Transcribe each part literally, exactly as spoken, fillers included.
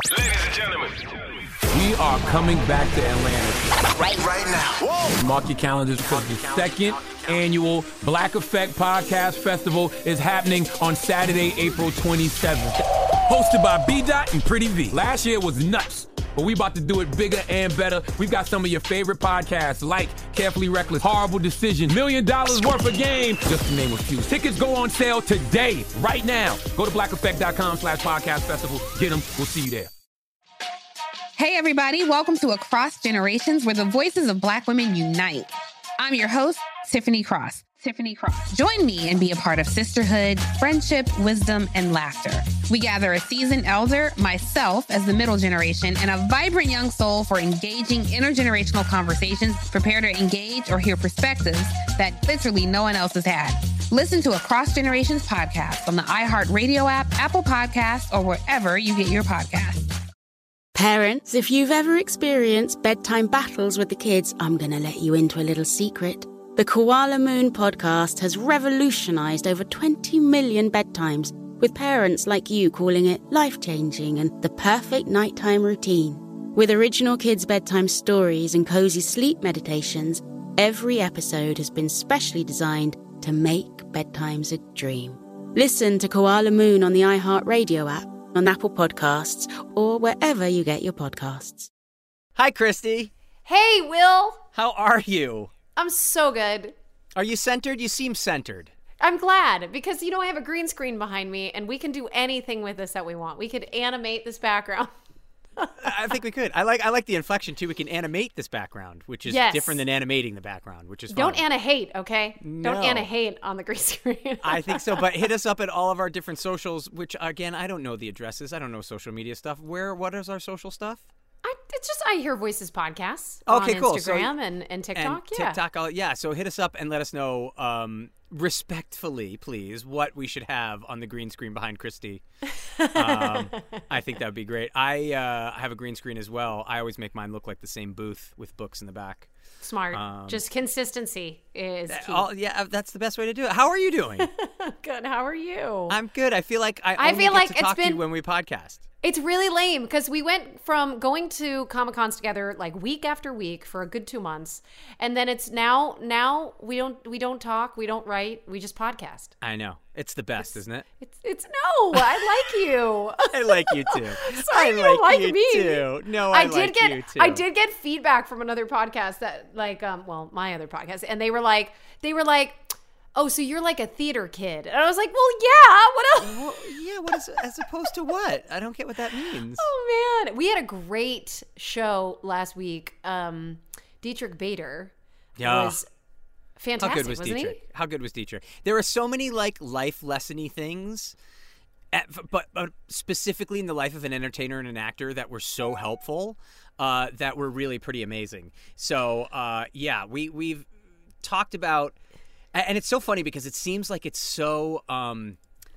Ladies and gentlemen, we are coming back to Atlanta. Right, right now. Whoa. Mark your calendars because the second annual Black Effect Podcast Festival is happening on Saturday, April twenty-seventh. Hosted by B-Dot and Pretty V. Last year was nuts, but we about to do it bigger and better. We've got some of your favorite podcasts like Carefully Reckless, Horrible Decision, Million Dollars Worth of Game, just to name a few. Tickets go on sale today, right now. Go to black effect dot com slash podcast festival. Get them. We'll see you there. Hey, everybody. Welcome to Across Generations, where the voices of Black women unite. I'm your host, Tiffany Cross. Tiffany Cross. Join me and be a part of sisterhood, friendship, wisdom, and laughter. We gather a seasoned elder, myself as the middle generation, and a vibrant young soul for engaging intergenerational conversations. Prepare to engage or hear perspectives that literally no one else has had. Listen to Across Generations podcast on the iHeartRadio app, Apple Podcasts, or wherever you get your podcasts. Parents, if you've ever experienced bedtime battles with the kids, I'm going to let you into a little secret. The Koala Moon podcast has revolutionized over twenty million bedtimes, with parents like you calling it life-changing and the perfect nighttime routine. With original kids' bedtime stories and cozy sleep meditations, every episode has been specially designed to make bedtimes a dream. Listen to Koala Moon on the iHeartRadio app, on Apple Podcasts, or wherever you get your podcasts. Hi, Christy. Hey, Will. How are you? I'm so good. Are you centered? You seem centered. I'm glad because, you know, I have a green screen behind me and we can do anything with this that we want. We could animate this background. I think we could. I like I like the inflection, too. We can animate this background, which is yes. different than animating the background, which is fun. Don't Anna-hate, okay? No. Don't Anna-hate on the green screen. I think so, but hit us up at all of our different socials, which, again, I don't know the addresses. I don't know social media stuff. Where? What is our social stuff? I, it's just I Hear Voices podcasts okay, on cool. Instagram so, and, and TikTok. And yeah. TikTok, I'll, yeah. So hit us up and let us know um, respectfully, please, what we should have on the green screen behind Christy. um, I think that would be great. I uh, have a green screen as well. I always make mine look like the same booth with books in the back. Smart. Um, just consistency is key. All, yeah, that's the best way to do it. How are you doing? Good. How are you? I'm good. I feel like I, I only feel get like to it's talk been... to you when we podcast. It's really lame because we went from going to Comic-Cons together like week after week for a good two months. And then it's now, now we don't, we don't talk, we don't write, we just podcast. I know. It's the best, it's, isn't it? It's, it's no, I like you. I like you too. Sorry I you like don't like you me. too. No, I, I did like get, you too. I did get feedback from another podcast that like, um, well, my other podcast. And they were like, they were like, oh, so you're like a theater kid. And I was like, well, yeah, what else? Well, yeah, what is, as opposed to what? I don't get what that means. Oh, man. We had a great show last week. Um, Dietrich Bader yeah. was fantastic, How good was wasn't Dietrich? he? How good was Dietrich? There are so many, like, life lesson-y things, at, but, but specifically in the life of an entertainer and an actor that were so helpful uh, that were really pretty amazing. So, uh, yeah, we, we've talked about... And it's so funny because it seems like it's so, um,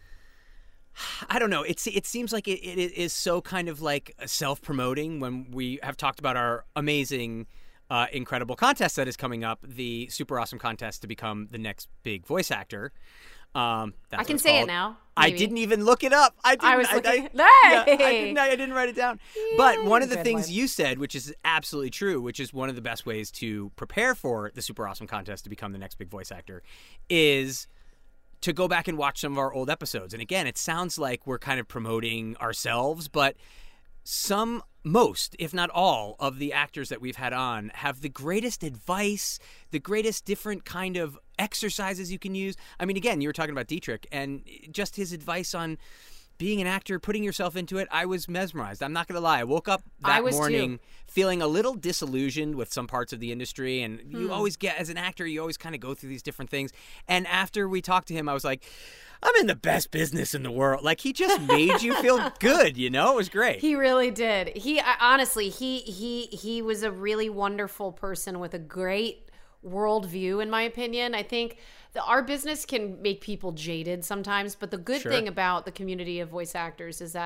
I don't know, it's, it seems like it, it is so kind of like self-promoting when we have talked about our amazing, uh, incredible contest that is coming up, the super awesome contest to become the next big voice actor. Um, that's I can say called. it now. Maybe. I didn't even look it up. I didn't. I was looking. I, I, yeah, hey. I didn't. I didn't write it down. Yeah, but one of the good things one. you said, which is absolutely true, which is one of the best ways to prepare for the Super Awesome Contest to become the next big voice actor, is to go back and watch some of our old episodes. And again, it sounds like we're kind of promoting ourselves, but some, most, if not all, of the actors that we've had on have the greatest advice, the greatest different kind of exercises you can use. I mean, again, you were talking about Dietrich and just his advice on being an actor, putting yourself into it. I was mesmerized. I'm not going to lie. I woke up that I was morning too. feeling a little disillusioned with some parts of the industry. And Hmm. you always get, as an actor, you always kind of go through these different things. And after we talked to him, I was like, I'm in the best business in the world. Like, he just made you feel good, you know? It was great. He really did. He I, honestly, he he he was a really wonderful person with a great worldview, in my opinion. I think the, our business can make people jaded sometimes, but the good Sure. thing about the community of voice actors is that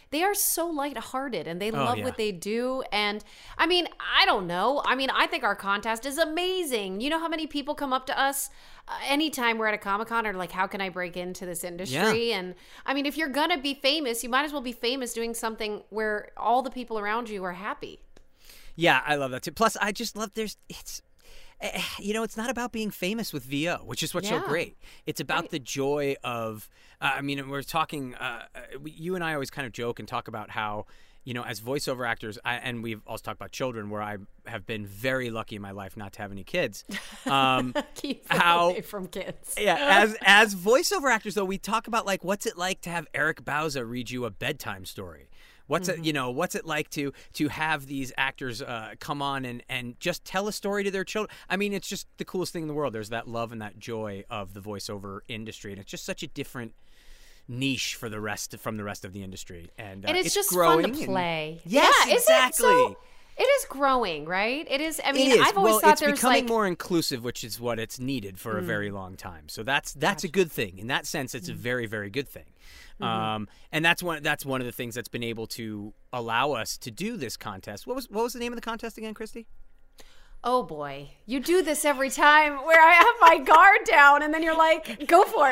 they are so lighthearted and they love yeah. what they do. And I mean, I don't know. I mean, I think our contest is amazing. You know how many people come up to us uh, anytime we're at a Comic-Con are like, how can I break into this industry? Yeah. And I mean, if you're going to be famous, you might as well be famous doing something where all the people around you are happy. Yeah, I love that too. Plus, I just love there's it's you know, it's not about being famous with V O, which is what's Yeah. so great. It's about Right. the joy of, uh, I mean, we're talking, uh, we, you and I always kind of joke and talk about how, you know, as voiceover actors, I, and we've also talked about children, where I have been very lucky in my life not to have any kids. Um, Keep them how, away from kids. yeah, as as voiceover actors, though, we talk about, like, what's it like to have Eric Bauza read you a bedtime story? What's Mm-hmm. it, you know, what's it like to to have these actors uh, come on and, and just tell a story to their children? I mean, it's just the coolest thing in the world. There's that love and that joy of the voiceover industry, and it's just such a different niche for the rest from the rest of the industry. And, uh, And it's, it's just growing fun to and- play. Yes, yeah, exactly. Isn't it, so, it is growing, right? It is. I mean, it is. I've always well, thought it's there's becoming like more inclusive, which is what it's needed for a very long time. So that's that's a good thing. In that sense, it's a very very good thing. Um, and that's one that's one of the things that's been able to allow us to do this contest. What was what was the name of the contest again, Christy? oh boy, you do this every time where I have my guard down, and then you're like, go for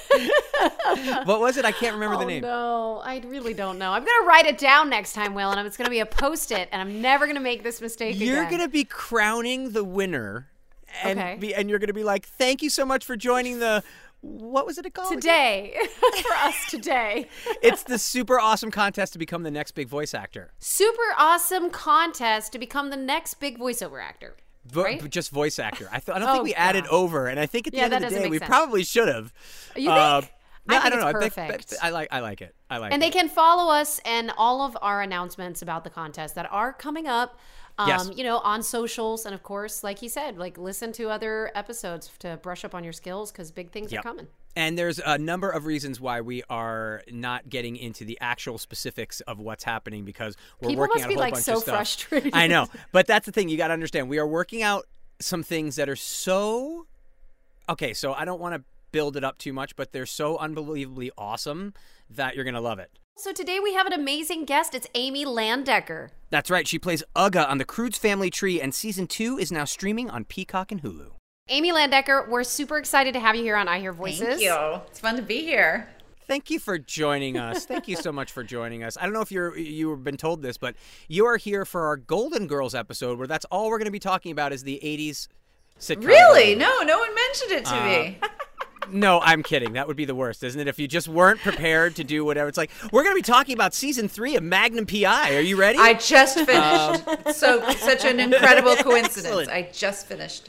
it. What was it? I can't remember oh the name. no, I really don't know. I'm gonna write it down next time, Will, and it's gonna be a post-it, and I'm never gonna make this mistake You're again. gonna be crowning the winner, and Okay. be, and you're gonna be like, "Thank you so much for joining the." What was it called? again? Today, for us today. It's the super awesome contest to become the next big voice actor. Super awesome contest to become the next big voiceover actor. Vo- Right? Just voice actor. I, th- I don't Oh, think we added God. over, and I think at the Yeah, end that of the doesn't day, make we sense. probably should have. You Uh, think? no, I I, think don't know. it's I, think, perfect. I like. I like it. I like And it. they can follow us and all of our announcements about the contest that are coming up. Um, Yes. You know, on socials. And of course, like he said, like listen to other episodes to brush up on your skills because big things Yep. are coming. And there's a number of reasons why we are not getting into the actual specifics of what's happening because we're People working must out a be whole like bunch so of stuff. frustrated. I know, but that's the thing you got to understand. We are working out some things that are so okay. So I don't want to build it up too much, but they're so unbelievably awesome that you're gonna love it. So today we have an amazing guest. It's Amy Landecker. That's right. She plays Uga on the Croods Family Tree, and season two is now streaming on Peacock and Hulu. Amy Landecker, we're super excited to have you here on I Hear Voices. Thank you. It's fun to be here. Thank you for joining us. Thank you so much for joining us. I don't know if you're you've been told this, but you are here for our Golden Girls episode, where that's all we're going to be talking about is the eighties sitcom. Really? No, no one mentioned it to Uh, me. No, I'm kidding. That would be the worst, isn't it? If you just weren't prepared to do whatever. It's like, we're going to be talking about season three of Magnum P I. Are you ready? I just finished. so such an incredible coincidence. Excellent. I just finished.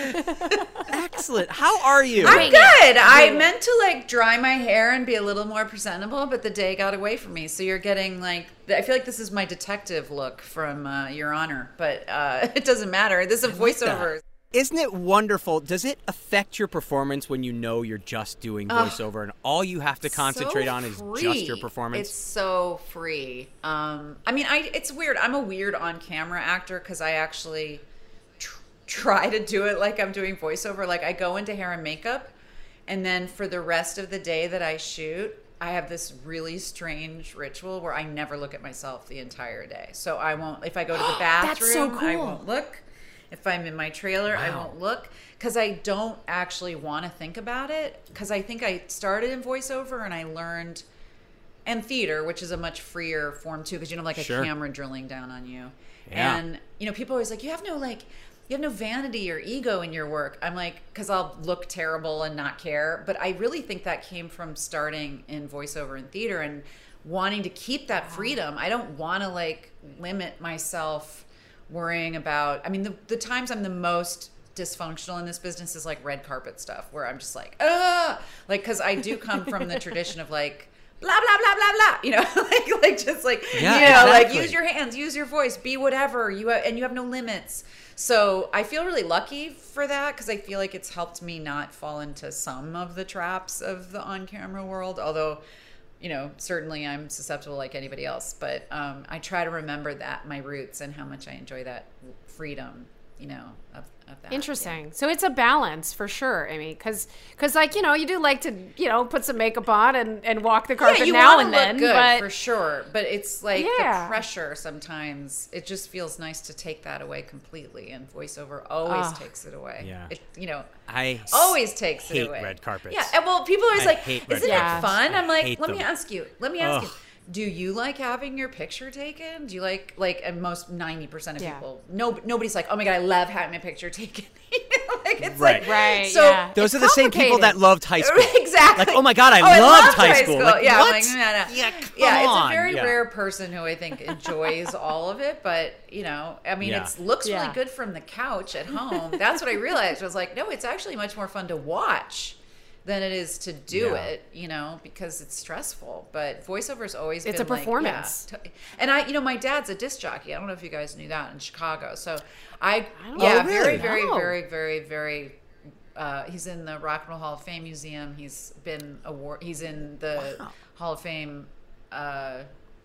Excellent. How are you? I'm Bring it. good. I meant to like dry my hair and be a little more presentable, but the day got away from me. So you're getting like, I feel like this is my detective look from uh, Your Honor, but uh, it doesn't matter. This is a voiceover. Isn't it wonderful? Does it affect your performance when you know you're just doing voiceover and all you have to concentrate So on is free. just your performance? It's so free. Um, I mean, I it's weird. I'm a weird on-camera actor because I actually tr- try to do it like I'm doing voiceover. Like I go into hair and makeup, and then for the rest of the day that I shoot, I have this really strange ritual where I never look at myself the entire day. So I won't. If I go to the That's so bathroom, I cool. won't look. If I'm in my trailer, I won't look because I don't actually want to think about it because I think I started in voiceover and I learned and theater, which is a much freer form too because you don't have like a Sure. camera drilling down on you. Yeah. And you know, people always like, you have no like you have no vanity or ego in your work. I'm like, because I'll look terrible and not care. But I really think that came from starting in voiceover and theater and wanting to keep that freedom. I don't want to like limit myself worrying about, I mean, the, the times I'm the most dysfunctional in this business is like red carpet stuff where I'm just like, ah, like, because I do come from the tradition of like, blah, blah, blah, blah, blah, you know, like, like just like, Yeah, you know, like exactly. use your hands, use your voice, be whatever you have, and you have no limits. So I feel really lucky for that because I feel like it's helped me not fall into some of the traps of the on-camera world, although, you know, certainly I'm susceptible like anybody else, but um, I try to remember that, my roots and how much I enjoy that freedom, you know, of, of that. Interesting. So it's a balance for sure. I mean, because because like you know you do like to you know put some makeup on and, and walk the carpet yeah, you now wanna and look then. good, but for sure. But it's like Yeah. the pressure sometimes. It just feels nice to take that away completely, and voiceover always Ugh. takes it away. Yeah. It, you know, I always takes hate it away. red carpets. Yeah, and well, people are always I like, hate red "Isn't carpets. it fun?" I I'm like, hate "Let me them. ask you. Let me ask Ugh. you. Do you like having your picture taken? Do you like like?" And most ninety percent of Yeah. people, no, nobody's like, "Oh my god, I love having my picture taken." like it's Right. like Right, So yeah. Those It's are the same people that complicated. loved high school. exactly. Like, oh my God, I Oh, I loved loved high high school. school. Like, Yeah, I'm what? like, no, no. Yeah, come yeah, on. it's a very Yeah. rare person who I think enjoys all of it, but you know, I mean, Yeah. it looks Yeah. really good from the couch at home. That's what I realized. I was like, no, it's actually much more fun to watch than it is to do Yeah. it, you know, because it's stressful. But voiceover's always It's been a like, performance. yeah, to- and I, you know, my dad's a disc jockey. I don't know if you guys knew that in Chicago. So I, don't yeah, Oh, very, really? very, No. very, very, very. Uh, he's in the Rock and Roll Hall of Fame Museum. He's been award. He's in the Wow. Hall of Fame. Uh,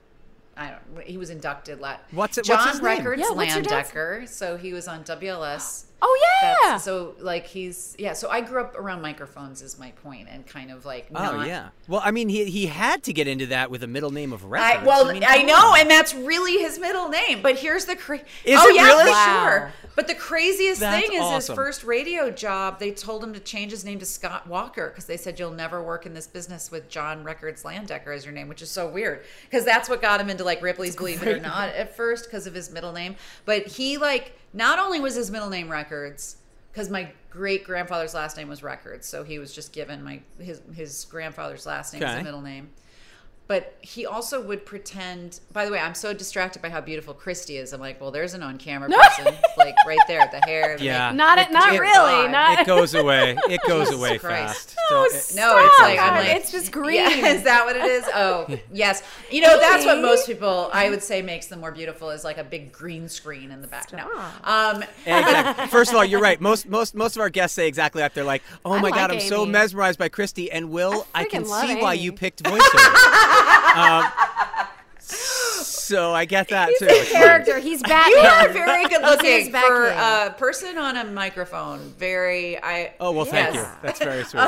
I don't. He was inducted last. What's it- John what's his name? Records Yeah, what's your dad's- Landecker. So he was on W L S. Oh yeah. That's, so like he's yeah. So I grew up around microphones is my point, and kind of like Oh not, yeah. Well, I mean, he he had to get into that with a middle name of I, records. well, I, mean, come know, on. and that's really his middle name. But here's the cra- Is oh it yeah, really? for Wow. sure. But the craziest That's thing is his awesome. first radio job. They told him to change his name to Scott Walker because they said you'll never work in this business with John Records Landecker as your name, which is so weird because that's what got him into like Ripley's Believe It or Not at first because of his middle name. But he like not only was his middle name Records. Because my great grandfather's last name was Records, so he was just given my his his grandfather's last name as Okay. a middle name. But he also would pretend. By the way, I'm so distracted by how beautiful Christy is. I'm like, well, there's an on-camera person, like right there, the hair. the Yeah. makeup. Not it. Not Dear really. God. Not. It goes away. It goes Jesus away Christ. fast. Oh, Don't- it- No, it's like I'm Stop. like It's just green. Yeah, is that what it is? Oh, yes. You know, that's what most people I would say makes them more beautiful is like a big green screen in the back. No. Um, Exactly. First of all, you're right. Most most most of our guests say exactly that. They're like, "Oh I my God, like I'm so Amy. mesmerized by Christy." And Will, I, I can freaking love see why Amy. you picked voiceover. um, so I get that too. It's fine. Character. He's Batman. You are very good looking He's for Batman. a person on a microphone. Very, I. Oh well, thank yes. you. That's very sweet.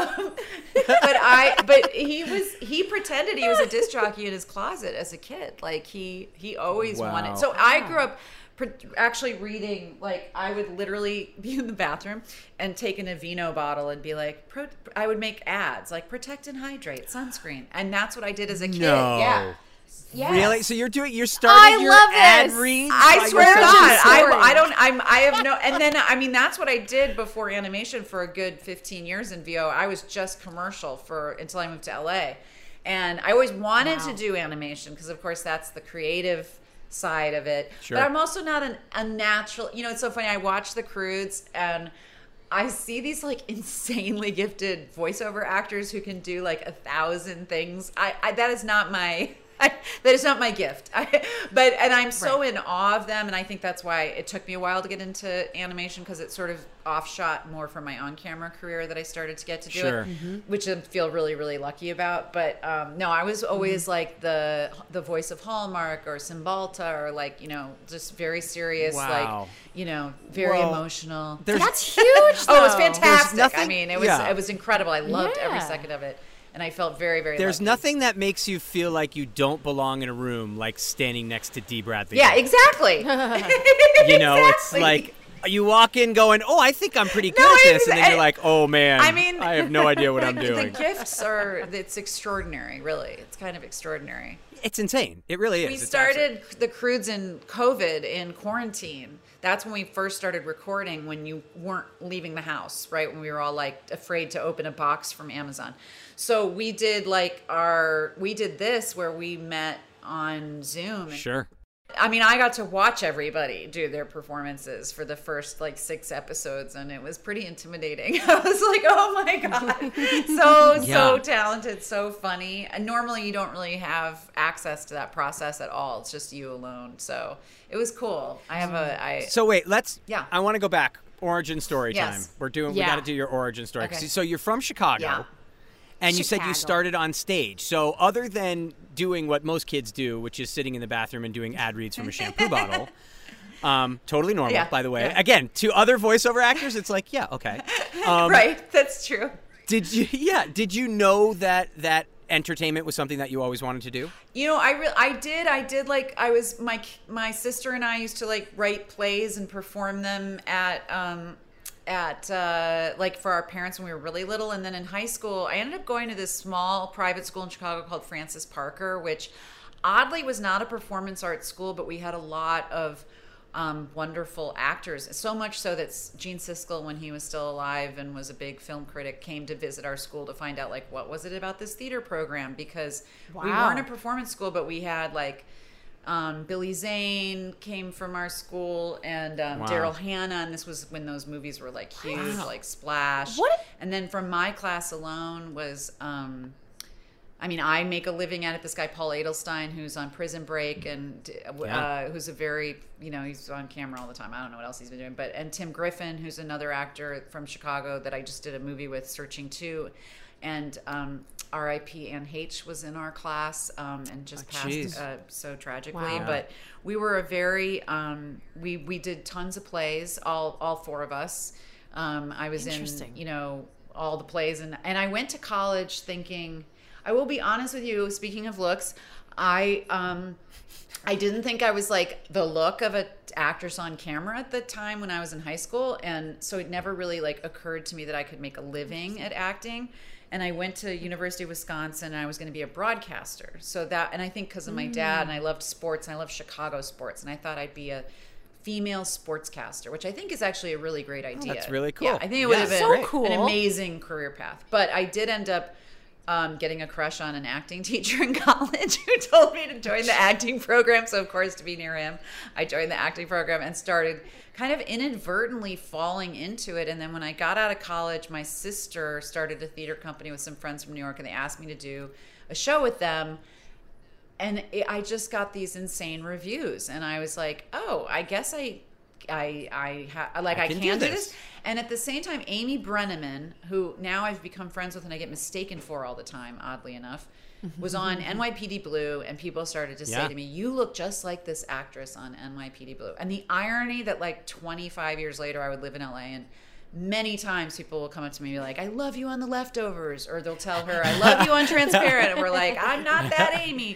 But I, but he was, he pretended he was a disc jockey in his closet as a kid. Like he, he always Wow. wanted. So I grew up pr- actually reading. Like I would literally be in the bathroom and take an Aveeno bottle and be like, Pro, I would make ads like protect and hydrate, sunscreen, and that's what I did as a kid. No. Yeah. Yes. Really? So you're doing? You're starting I your love ad this. reads? I by swear to yourself? God, I, story. I don't, I'm, I have no, and then, I mean, that's what I did before animation for a good fifteen years in V O. I was just commercial for, until I moved to L A. And I always wanted Wow. to do animation because, of course, that's the creative side of it. Sure. But I'm also not an, a natural, you know, it's so funny. I watch The Croods and I see these like insanely gifted voiceover actors who can do like a thousand things. I, I that is not my I, that is not my gift. I, but and I'm so in awe of them, and I think that's why it took me a while to get into animation because it sort of offshot more from my on-camera career that I started to get to do Sure. it, Mm-hmm. which I feel really really lucky about. But um, no, I was always Mm-hmm. like the the voice of Hallmark or Cymbalta or like you know just very serious, Wow. like you know very Well, emotional. There's That's huge. Oh, it was though. fantastic. nothing- I mean, it was yeah. it was incredible. I loved every Yeah. second of it, and I felt very very. There's lucky. nothing that makes you feel like you don't belong in a room like standing next to Dee Bradley. Yeah, Baker. exactly. You know, it's Exactly. like you walk in going, "Oh, I think I'm pretty good No, at this," and then exa- you're like, "Oh man, I mean, I have no idea what I'm the, doing." The gifts are it's extraordinary. Really, it's kind of extraordinary. It's insane. It really is. We It's started the Croods in COVID in quarantine. That's when we first started recording when you weren't leaving the house, right? When we were all like afraid to open a box from Amazon. So we did like our, we did this where we met on Zoom. absolutely- Sure. I mean, I got to watch everybody do their performances for the first like six episodes, and it was pretty intimidating. I was like, "Oh my god, so Yeah. so talented, so funny." And normally, you don't really have access to that process at all. It's just you alone. So it was cool. I have a I. So wait, let's. Yeah. I want to go back. Origin story Yes. time. We're doing. Yeah. We got to do your origin story. Okay. So you're from Chicago. Yeah. And you said you Chicago. started on stage. So other than doing what most kids do, which is sitting in the bathroom and doing ad reads from a shampoo bottle, um, totally normal, Yeah, by the way. yeah. Again, to other voiceover actors, it's like, yeah, okay. Um, Right, that's true. Did you? Yeah. Did you know that that entertainment was something that you always wanted to do? You know, I re- I did. I did like I was my my sister and I used to like write plays and perform them at um at uh like for our parents when we were really little. And then in high school, I ended up going to this small private school in Chicago called Francis Parker, which oddly was not a performance arts school, but we had a lot of um, wonderful actors. So much so that Gene Siskel, when he was still alive and was a big film critic, came to visit our school to find out like what was it about this theater program, because we Wow. weren't a performance school, but we had like um, Billy Zane came from our school, and um, Wow. Daryl Hannah, and this was when those movies were like huge, like Splash. What? And then from my class alone was. Um, I mean, I make a living at it. This guy, Paul Edelstein, who's on Prison Break and uh, Yeah. who's a very, you know, he's on camera all the time. I don't know what else he's been doing. But and Tim Griffin, who's another actor from Chicago that I just did a movie with, Searching two. And um, R I P Anne H was in our class um, and just Oh, jeez. passed uh, so tragically. Wow. But we were a very, um, we, we did tons of plays, all, all four of us. Um, I was in, Interesting. you know, all the plays. And, and I went to college thinking... I will be honest with you. Speaking of looks, I um, I didn't think I was like the look of an actress on camera at the time when I was in high school, and so it never really like occurred to me that I could make a living at acting. And I went to University of Wisconsin, and I was going to be a broadcaster. So that, and I think because of my dad, and I loved sports, and I loved Chicago sports, and I thought I'd be a female sportscaster, which I think is actually a really great idea. that's really cool. Yeah, I think it Yeah, would have been so cool. an amazing career path. But I did end up um, getting a crush on an acting teacher in college who told me to join the acting program. So, of course, to be near him, I joined the acting program and started kind of inadvertently falling into it. And then when I got out of college, my sister started a theater company with some friends from New York, and they asked me to do a show with them. And it, I just got these insane reviews, and I was like, "Oh, I guess I, I, I ha- like I I, can can, do do this. this." And at the same time, Amy Brenneman, who now I've become friends with and I get mistaken for all the time, oddly enough, was on N Y P D Blue, and people started to say Yeah. to me, "You look just like this actress on N Y P D Blue." And the irony that like twenty-five years later, I would live in L A, and many times people will come up to me and be like, "I love you on The Leftovers," or they'll tell her, "I love you on Transparent," and we're like, "I'm not that Amy."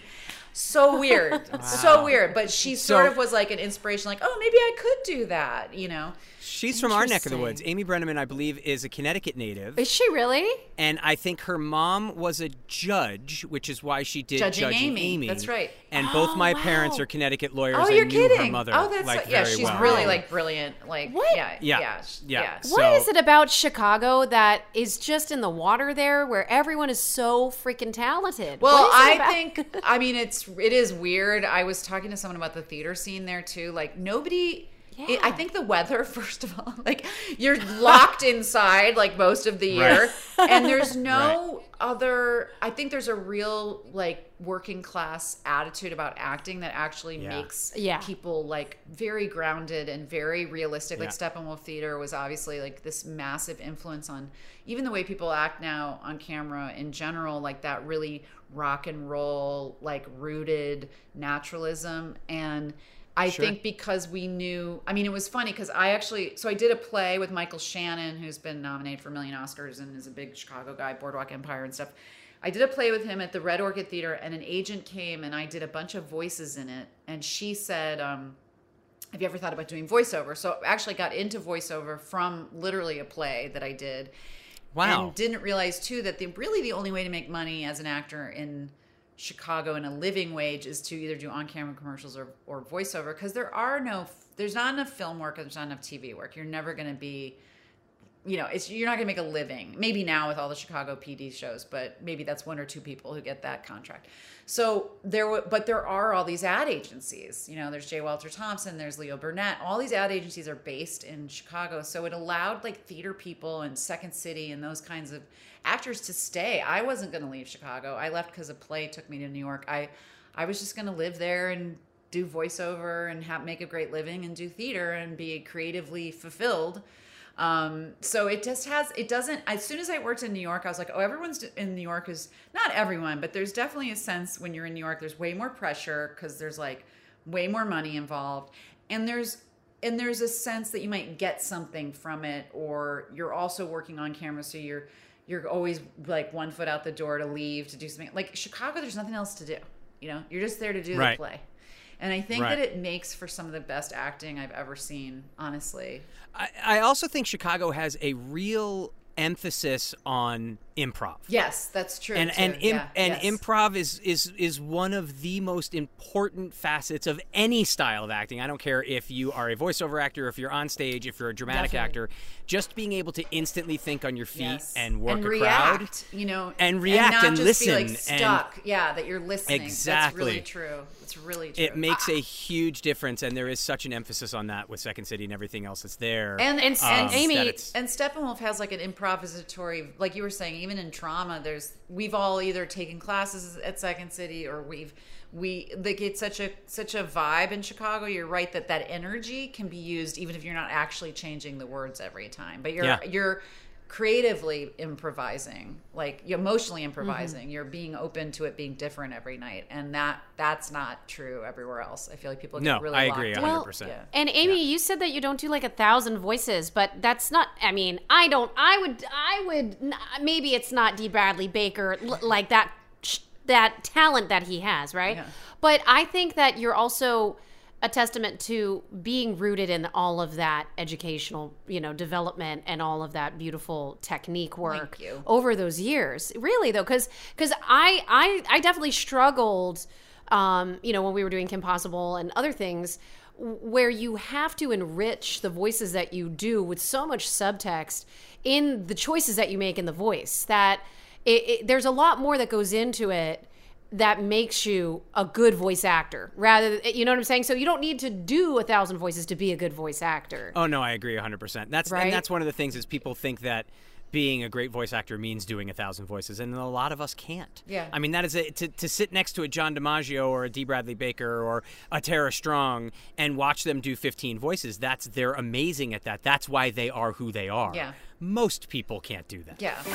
So weird, so weird. But she sort So- of was like an inspiration, like, "Oh, maybe I could do that," you know? She's from our neck of the Interesting. woods. Amy Brenneman, I believe, is a Connecticut native. Is she really? And I think her mom was a judge, which is why she did Judging Judging, Amy. That's right. And both my wow. parents are Connecticut lawyers. Oh, I you're knew kidding? her mother, Oh, that's like, like, yeah. very She's well. really like brilliant. Like, What? yeah, Yeah. yeah, sh- Yeah. yeah. So- What is it about Chicago that is just in the water there, where everyone is so freaking talented? Well, What is it I about- think, I mean, it's it is weird. I was talking to someone about the theater scene there too. Like nobody. It, I Yeah. think the weather, first of all, like you're locked inside like most of the year, and there's no other. I think there's a real like working class attitude about acting that actually Yeah. makes Yeah. people like very grounded and very realistic. Yeah. Like Steppenwolf Theater was obviously like this massive influence on even the way people act now on camera in general, like that really rock and roll, like rooted naturalism. And I Sure. think because we knew, I mean, it was funny because I actually, so I did a play with Michael Shannon, who's been nominated for a million Oscars and is a big Chicago guy, Boardwalk Empire and stuff. I did a play with him at the Red Orchid Theater, and an agent came and I did a bunch of voices in it. And she said, um, have you ever thought about doing voiceover? So I actually got into voiceover from literally a play that I did. Wow. And didn't realize too that the really the only way to make money as an actor in Chicago in a living wage is to either do on-camera commercials or, or voiceover, because there are no there's not enough film work, there's not enough T V work. You're never going to be, you know, it's you're not going to make a living. Maybe now with all the Chicago P D shows, but maybe that's one or two people who get that contract. So there, w- but there are all these ad agencies. You know, there's J. Walter Thompson, there's Leo Burnett. All these ad agencies are based in Chicago, so it allowed like theater people and Second City and those kinds of actors to stay. I wasn't going to leave Chicago. I left because a play took me to New York. I, I was just going to live there and do voiceover and have, make a great living and do theater and be creatively fulfilled. Um, so it just has, it doesn't, as soon as I worked in New York, I was like, oh, everyone's in New York is, not everyone, but there's definitely a sense when you're in New York, there's way more pressure because there's like way more money involved. And there's, and there's a sense that you might get something from it, or you're also working on camera. So you're, you're always like one foot out the door to leave, to do something. Like Chicago, there's nothing else to do. You know, you're just there to do Right. the play. And I think Right. that it makes for some of the best acting I've ever seen, honestly. I, I also think Chicago has a real emphasis on improv. Yes, that's true. And too. and im- yeah, and yes. improv is, is is one of the most important facets of any style of acting. I don't care if you are a voiceover actor, if you're on stage, if you're a dramatic Definitely. actor. Just being able to instantly think on your feet Yes. and work and a react, crowd, you know, and react not and just listen be like and- stuck. yeah, that you're listening. Exactly. That's really true. It's really true. it makes a huge difference. And there is such an emphasis on that with Second City and everything else that's there. And and, um, and that Amy- it's- And Steppenwolf has like an improvisatory, like you were saying, even in trauma, there's we've all either taken classes at Second City or we've we like it's such a such a vibe in Chicago. You're right that that energy can be used even if you're not actually changing the words every time, but you're Yeah. you're creatively improvising, like you're emotionally improvising. You're being open to it being different every night, and that that's not true everywhere else. I feel like people get No, really I locked agree in. one hundred percent. Yeah. And Amy, you said that you don't do like a thousand voices, but that's not. I mean, I don't. I would. I would. n- Maybe it's not D. Bradley Baker l- like that. sh- That talent that he has, right? Yeah. But I think that you're also a testament to being rooted in all of that educational, you know, development and all of that beautiful technique work you. over those years. Really, though, because because I, I I definitely struggled, um, you know, when we were doing Kim Possible and other things, w- where you have to enrich the voices that you do with so much subtext in the choices that you make in the voice that it, it, there's a lot more that goes into it that makes you a good voice actor rather you know what I'm saying? So you don't need to do a thousand voices to be a good voice actor. Oh no, I agree one hundred percent. That's Right? and that's one of the things is people think that being a great voice actor means doing a thousand voices, and a lot of us can't. Yeah. I mean, that is a, to to sit next to a John DiMaggio or a D. Bradley Baker or a Tara Strong and watch them do fifteen voices. That's they're amazing at that. That's why they are who they are. Yeah. Most people can't do that. Yeah.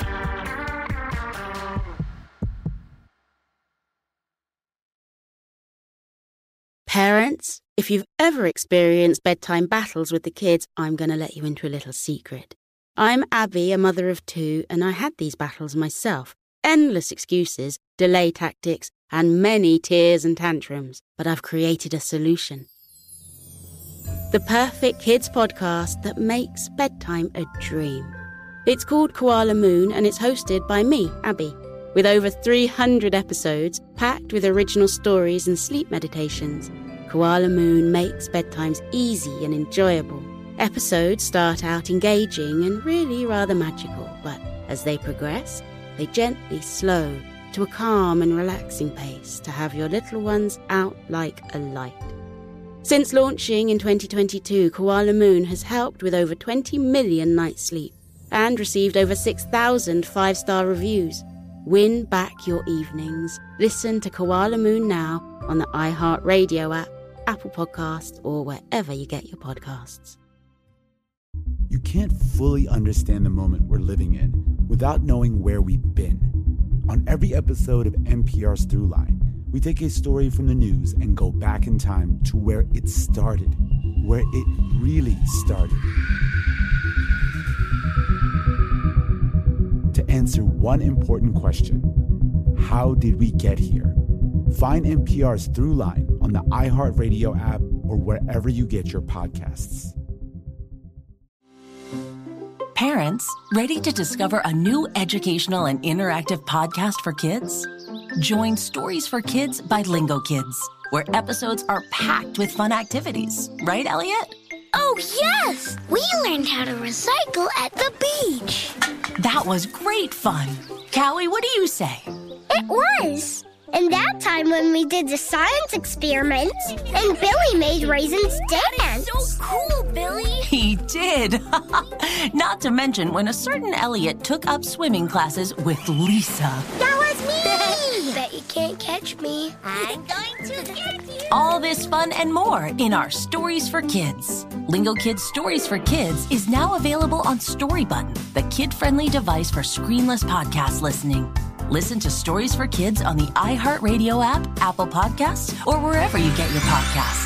Parents, if you've ever experienced bedtime battles with the kids, I'm going to let you into a little secret. I'm Abby, a mother of two, and I had these battles myself. Endless excuses, delay tactics, and many tears and tantrums. But I've created a solution. The perfect kids podcast that makes bedtime a dream. It's called Koala Moon, and it's hosted by me, Abby. With over three hundred episodes, packed with original stories and sleep meditations, Koala Moon makes bedtimes easy and enjoyable. Episodes start out engaging and really rather magical, but as they progress, they gently slow to a calm and relaxing pace to have your little ones out like a light. Since launching in twenty twenty-two, Koala Moon has helped with over twenty million nights sleep and received over six thousand five-star reviews. Win back your evenings. Listen to Koala Moon now on the iHeartRadio app, Apple Podcasts, or wherever you get your podcasts. You can't fully understand the moment we're living in without knowing where we've been. On every episode of N P R's Throughline, we take a story from the news and go back in time to where it started, where it really started. To answer one important question: how did we get here? Find N P R's Throughline on the iHeartRadio app or wherever you get your podcasts. Parents, ready to discover a new educational and interactive podcast for kids? Join Stories for Kids by Lingo Kids, where episodes are packed with fun activities. Right, Elliot? Oh, yes! We learned how to recycle at the beach. That was great fun. Callie, what do you say? It was. And that time when we did the science experiments, and Billy made raisins dance. So cool, Billy. He did. Not to mention when a certain Elliot took up swimming classes with Lisa. That was me. Bet you can't catch me. I'm going to get you. All this fun and more in our Stories for Kids. Lingo Kids Stories for Kids is now available on Story Button, the kid-friendly device for screenless podcast listening. Listen to Stories for Kids on the iHeartRadio app, Apple Podcasts, or wherever you get your podcasts.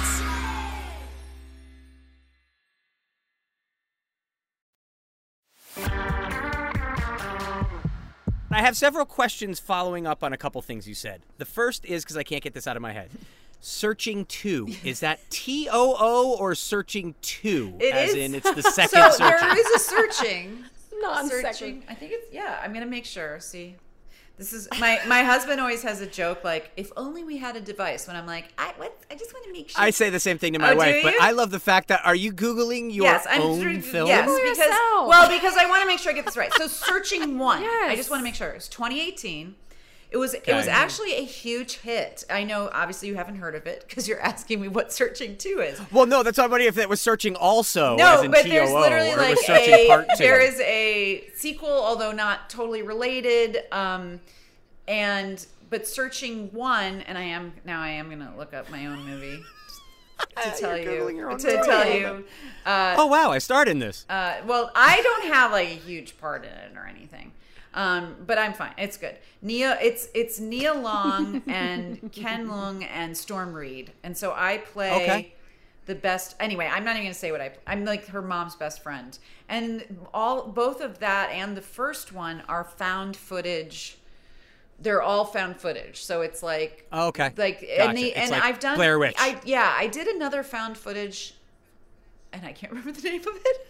I have several questions following up on a couple things you said. The first is, because I can't get this out of my head, Searching two. Is that T O O or Searching two? It As is. in, it's the second so searching. there is a searching. Non-second. Searching. I think it's, yeah, I'm going to make sure. See, this is, my, my husband always has a joke like, if only we had a device, when I'm like, I what? I just want to make sure. I say the same thing to my Oh, do wife, you? but I love the fact that, are you Googling your yes, I'm own sure- film? Yes, Google because yourself. well, because I want to make sure I get this right. So Searching one. Yes. I just want to make sure. It was twenty eighteen. It was it was Okay. actually a huge hit. I know obviously you haven't heard of it because you're asking me what Searching two is. Well, no, that's why I'm wondering if that was Searching also, No, as in but T O O, there's literally or it like was Searching a Part two. there is a sequel, although not totally related. Um, and but Searching one, and I am now I am gonna look up my own movie to tell You're Googling you your own to movie. tell you. Uh, Oh, wow, I starred in this. uh, well, I don't have like a huge part in it or anything. Um, but I'm fine. It's good. Nia, it's it's Nia Long and Ken Leung and Storm Reed, and so I play Okay. the best. Anyway, I'm not even gonna say what I. I'm like her mom's best friend, and all both of that and the first one are found footage. They're all found footage, so it's like Oh, okay. like Gotcha. and they, It's and like I've done Blair Witch. I yeah, I did another found footage, and I can't remember the name of it.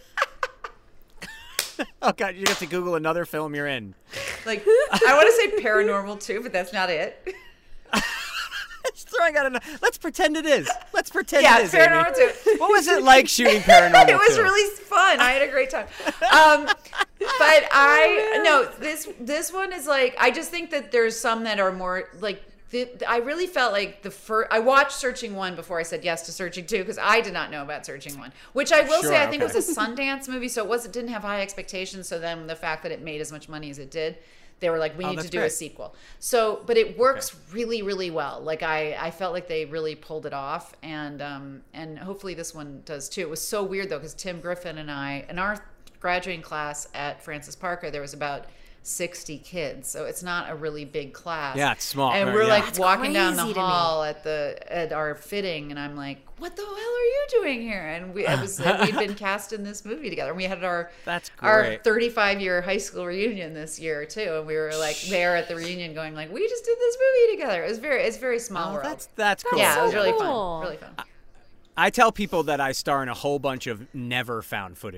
Oh, God, you have to Google another film you're in. Like, I want to say Paranormal too, but that's not it. Just throwing out another. Let's pretend it is. Let's pretend Yeah, it is, Paranormal Amy. two. What was it like shooting Paranormal It was two? really fun. I had a great time. Um, but I no this this one is like I just think that there's some that are more like the, I really felt like the first I watched Searching one before I said yes to Searching two because I did not know about Searching one, which I will Sure, say I think okay. was a Sundance movie, so it wasn't didn't have high expectations. So then the fact that it made as much money as it did, they were like, we Oh, need to that's do a great. sequel. So, but it works really, really well. Like I, I felt like they really pulled it off, and um, and hopefully this one does too. It was so weird though because Tim Griffin and I, in our graduating class at Francis Parker, there was about sixty kids, so it's not a really big class. Yeah, it's small. And Right, we're yeah. like That's walking down the crazy to me. hall at the at our fitting, and I'm like, "What the hell are you doing here?" And we it was like we'd been cast in this movie together. And we had our That's our great. thirty-five year high school reunion this year too, and we were like there at the reunion, going like, "We just did this movie together." It was very it's very small Oh, world. that's that's cool. yeah, it was so really cool. fun. Really fun. I tell people that I star in a whole bunch of never found footage.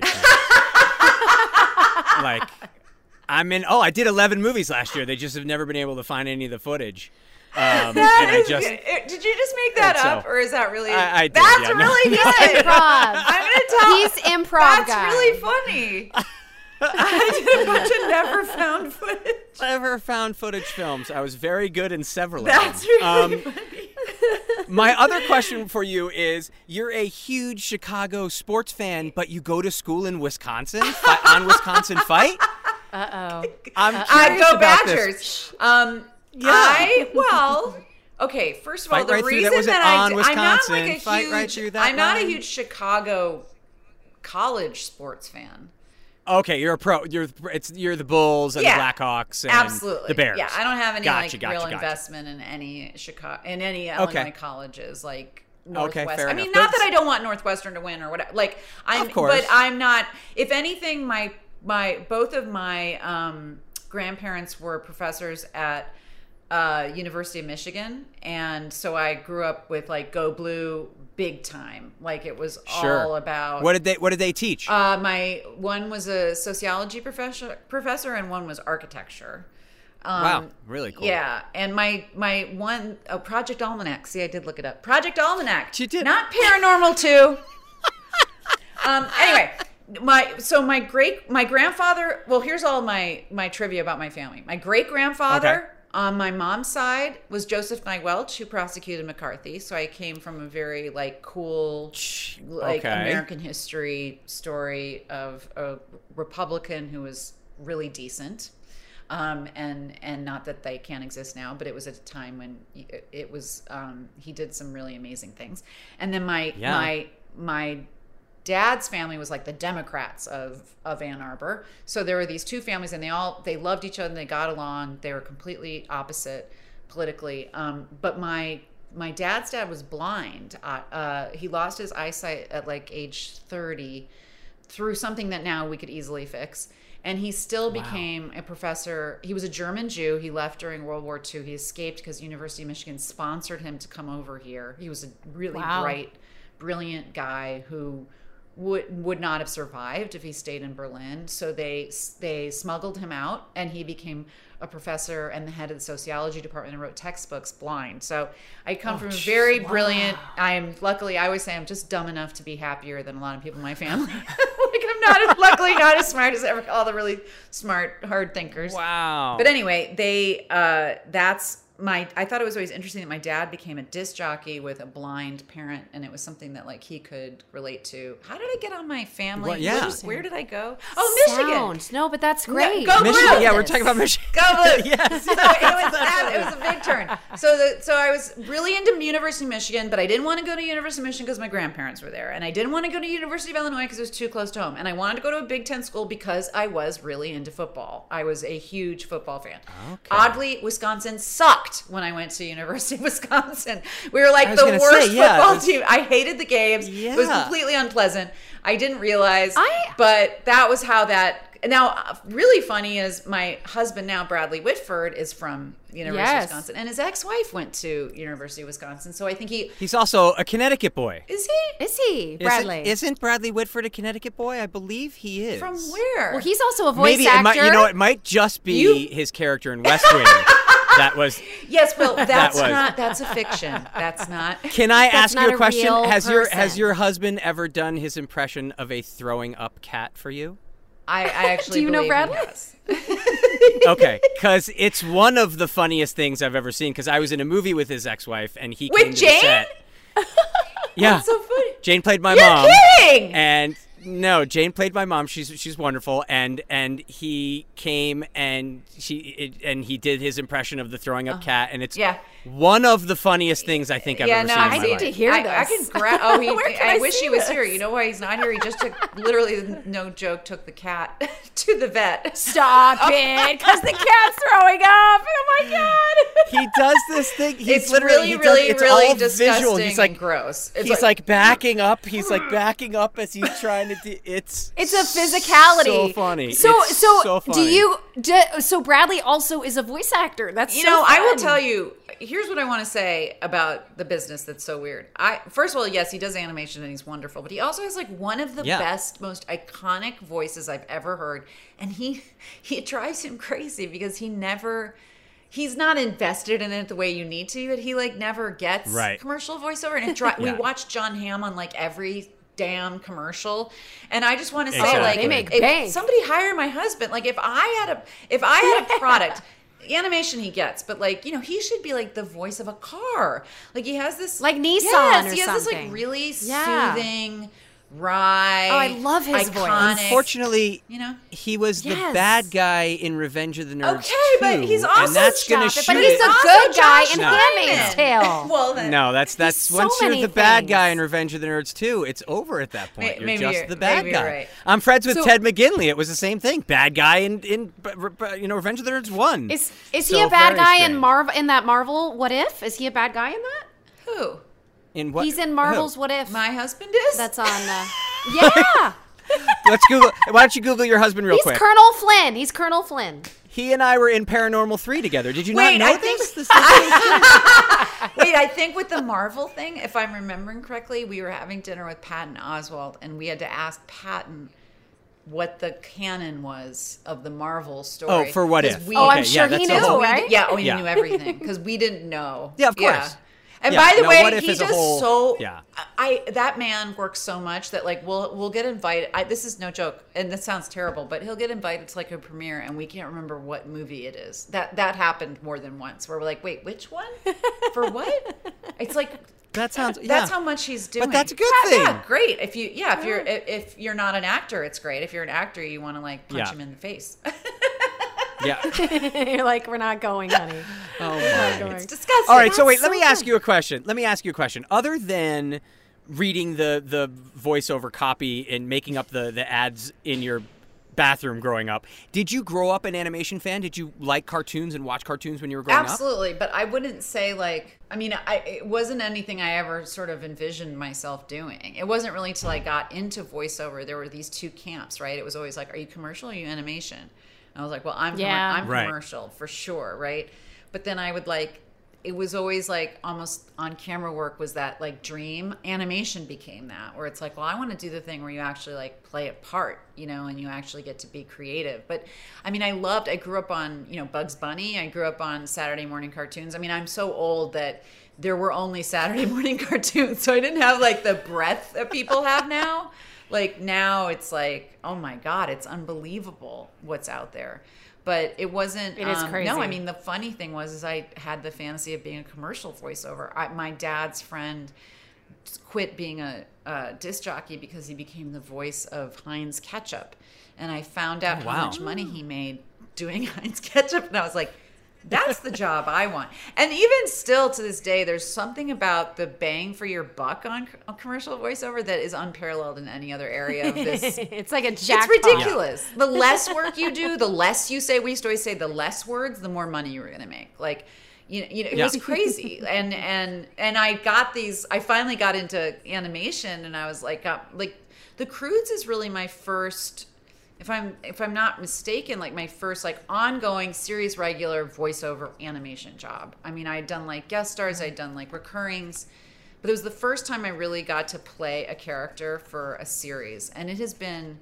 Like, I'm in. Oh, I did eleven movies last year. They just have never been able to find any of the footage. Um, and That I is just. good. Did you just make that And up, so- or is that really? I- I did, that's yeah, no. really good. Improv. I'm gonna tell. He's improv That's guy. really funny. I did a bunch of never found footage. Never found footage films. I was very good in several That's of them. really Um, funny. my other question for you is: you're a huge Chicago sports fan, but you go to school in Wisconsin fi- on Wisconsin Fight. Uh oh. I'm I curious go about Badgers. this. Um, Yeah. I well, okay. First of all, Fight the right through that. reason Was it that I on d- I'm not like Wisconsin? a Fight huge, right through that I'm not a line? huge Chicago college sports fan. Okay, you're a pro. You're it's you're the Bulls and Yeah, the Blackhawks and Absolutely, the Bears. Yeah, I don't have any Gotcha, like gotcha, real gotcha. investment in any Chicago in any Okay. Illinois colleges like. Okay, Northwest. fair I mean, enough. not But- that I don't want Northwestern to win or whatever. Like, I'm, Of course. but I'm not. If anything, my my both of my um, grandparents were professors at uh, University of Michigan, and so I grew up with like Go Blue big time. Like it was Sure. all about. What did they What did they teach? Uh, my one was a sociology professor, professor, and one was architecture. Um, Wow, really cool. Yeah, and my my one oh, Project Almanac. See, I did look it up. Project Almanac. You did. Not Paranormal two. um. Anyway, my so my great my grandfather. Well, here's all my my trivia about my family. My great grandfather. Okay. On my mom's side was Joseph Nye Welch, who prosecuted McCarthy. So I came from a very like cool, like Okay. American history story of a Republican who was really decent, um, and and not that they can't exist now, but it was at a time when it, it was um, he did some really amazing things. And then my Yeah. my my dad's family was like the Democrats of of Ann Arbor. So there were these two families, and they all they loved each other and they got along. They were completely opposite politically. Um, but my my dad's dad was blind. Uh, uh, he lost his eyesight at like age thirty through something that now we could easily fix. And he still became wow. a professor. He was a German Jew. He left during World War Two. He escaped because University of Michigan sponsored him to come over here. He was a really wow. bright, brilliant guy who would would not have survived if he stayed in Berlin. So they they smuggled him out, and he became a professor and the head of the sociology department and wrote textbooks blind. So I come oh, from a very wow. brilliant, I'm luckily, I always say I'm just dumb enough to be happier than a lot of people in my family. Like I'm not, luckily not as smart as ever, all the really smart, hard thinkers. Wow. But anyway, they, uh, that's my, I thought it was always interesting that my dad became a disc jockey with a blind parent, and it was something that like he could relate to. How did I get on my family? Well, yeah. Where, where did I go? Oh, Michigan. Sound. No, but that's great. No, go Michigan. Blue. Yeah, we're talking about Michigan. Go Blue. Yes. So it was, that, it was a big turn. So the, so I was really into University of Michigan, but I didn't want to go to University of Michigan because my grandparents were there, and I didn't want to go to University of Illinois because it was too close to home, and I wanted to go to a Big Ten school because I was really into football. I was a huge football fan. Okay. Oddly, Wisconsin sucked when I went to University of Wisconsin. We were like the worst say, yeah, football was, team. I hated the games. Yeah. It was completely unpleasant. I didn't realize, I, but that was how that. Now, really funny is my husband now, Bradley Whitford, is from University yes. of Wisconsin, and his ex-wife went to University of Wisconsin. So I think he he's also a Connecticut boy. Is he? Is he Bradley? Isn't, isn't Bradley Whitford a Connecticut boy? I believe he is. From where? Well, he's also a voice Maybe actor. It might, you know, it might just be You- his character in West Wing. That was. Yes, well, that's that was. not. That's a fiction. That's not. Can I That's ask not you a a question? real Has your person. has your husband ever done his impression of a throwing up cat for you? I, I actually Do you know believe Bradley? he has. Okay, because it's one of the funniest things I've ever seen. Because I was in a movie with his ex-wife, and he With came to Jane? the set. Yeah, That's so funny. Jane played my You're mom. kidding! And no, Jane played my mom. She's she's wonderful. And and he came and she it, and he did his impression of the throwing up cat, and it's Yeah. one of the funniest things I think I've Yeah, ever no, seen in I my need life. to hear I, this. I can grab. Oh, he, Where can I, I wish see he was this? here. You know why he's not here? He just took literally, no joke, took the cat to the vet. Stop it, because the cat's throwing up. Oh my god. He does this thing. He's It's literally, really, he does, really, it's really all disgusting visual. He's like and gross. It's he's like, backing up. He's like backing up as he's trying to do. It's It's a physicality. So funny. So It's so, so do funny. you? Do, so Bradley also is a voice actor. That's You so know, I will fun. tell you. Here's what I want to say about the business that's so weird. I first of all, yes, he does animation and he's wonderful, but he also has like one of the Yeah. best, most iconic voices I've ever heard, and he he drives him crazy because he never. He's not invested in it the way you need to, but he like never gets Right. commercial voiceover. And it dri- we Yeah. watch John Hamm on like every damn commercial, and I just want to say Exactly. like They make if bank. somebody hire my husband. Like if I had a if I had a product. Animation he gets, but like, you know, he should be like the voice of a car. Like he has this Like Nissan yes, or he has this something. like really Yeah. soothing, wry. Oh, I love his voice. iconic, Unfortunately, you know. he was the Yes. bad guy in Revenge of the Nerds Okay, but two, he's also and that's gonna Stop it, shoot but he's it. a Also good guy Josh in No. Handmaid's Tale. Well, then No, that's that's so once you're many the bad guy things. in Revenge of the Nerds two, it's over at that point. May- you're maybe just you're- the bad maybe you're guy. right. I'm friends with So- Ted McGinley. It was the same thing. Bad guy in in you know Revenge of the Nerds one. Is is So he a bad very guy in strange. Marvel in that Marvel What If? Is he a bad guy in that? who? In what? He's in Marvel's who? What If. My husband is. That's on. Uh, yeah, Let's Google. Why don't you Google your husband real he's quick? Colonel Flynn. He's Colonel Flynn. He and I were in Paranormal three together. Did you Wait, not know I think- this? This- this- Wait, I think with the Marvel thing, if I'm remembering correctly, we were having dinner with Patton Oswalt, and we had to ask Patton what the canon was of the Marvel story. Oh, for What 'Cause If. we- Oh, I'm Okay, sure yeah, he that's a knew, whole- right? Yeah, oh, he Yeah. knew everything because we didn't know. Yeah, of course. And Yeah, by the no, way, What If he is a does whole- so. yeah. I that man works so much that like we'll we'll get invited. I, this is no joke, and this sounds terrible, but he'll get invited to like a premiere, and we can't remember what movie it is. That that happened more than once, where we're like, wait, which one? For what? It's like. That sounds. Yeah. That's how much he's doing. But that's a good yeah, thing. Yeah, great. If you, yeah, if you're, if, if you're not an actor, it's great. If you're an actor, you want to like punch Yeah. him in the face. Yeah. You're like, we're not going, honey. Oh my. It's disgusting. All right, so wait, That's let so me ask good. you a question. Let me ask you a question. Other than reading the the voiceover copy and making up the the ads in your bathroom growing up. Did you grow up an animation fan? Did you like cartoons and watch cartoons when you were growing Absolutely, up? But I wouldn't say like, I mean, I, it wasn't anything I ever sort of envisioned myself doing. It wasn't really till I got into voiceover. There were these two camps, right? It was always like, are you commercial or are you animation? And I was like, well, I'm, Yeah. com- I'm Right. commercial for sure, right? But then I would like, it was always like almost on camera work was that like dream. Animation became that, where it's like, well, I want to do the thing where you actually like play a part, you know, and you actually get to be creative. But I mean, I loved, I grew up on, you know, Bugs Bunny. I grew up on Saturday morning cartoons. I mean, I'm so old that there were only Saturday morning cartoons. So I didn't have like the breadth that people have now. Like now it's like, oh my God, it's unbelievable what's out there. But it wasn't. It is um, crazy. No, I mean the funny thing was, is I had the fantasy of being a commercial voiceover. I, my dad's friend quit being a, a disc jockey because he became the voice of Heinz Ketchup, and I found out Oh, wow. how much money he made doing Heinz Ketchup, and I was like, that's the job I want. And even still to this day, there's something about the bang for your buck on, on commercial voiceover that is unparalleled in any other area of this. It's like a jackpot. It's ridiculous. The less work you do, the less you say. We used to always say the less words, the more money you were going to make. Like, you know, you know, it Yeah. was crazy. And and and I got these. I finally got into animation, and I was like, uh, like, The Croods is really my first. If I'm if I'm not mistaken, like my first like ongoing series regular voiceover animation job. I mean, I had done like guest stars, I'd done like recurrings, but it was the first time I really got to play a character for a series, and it has been.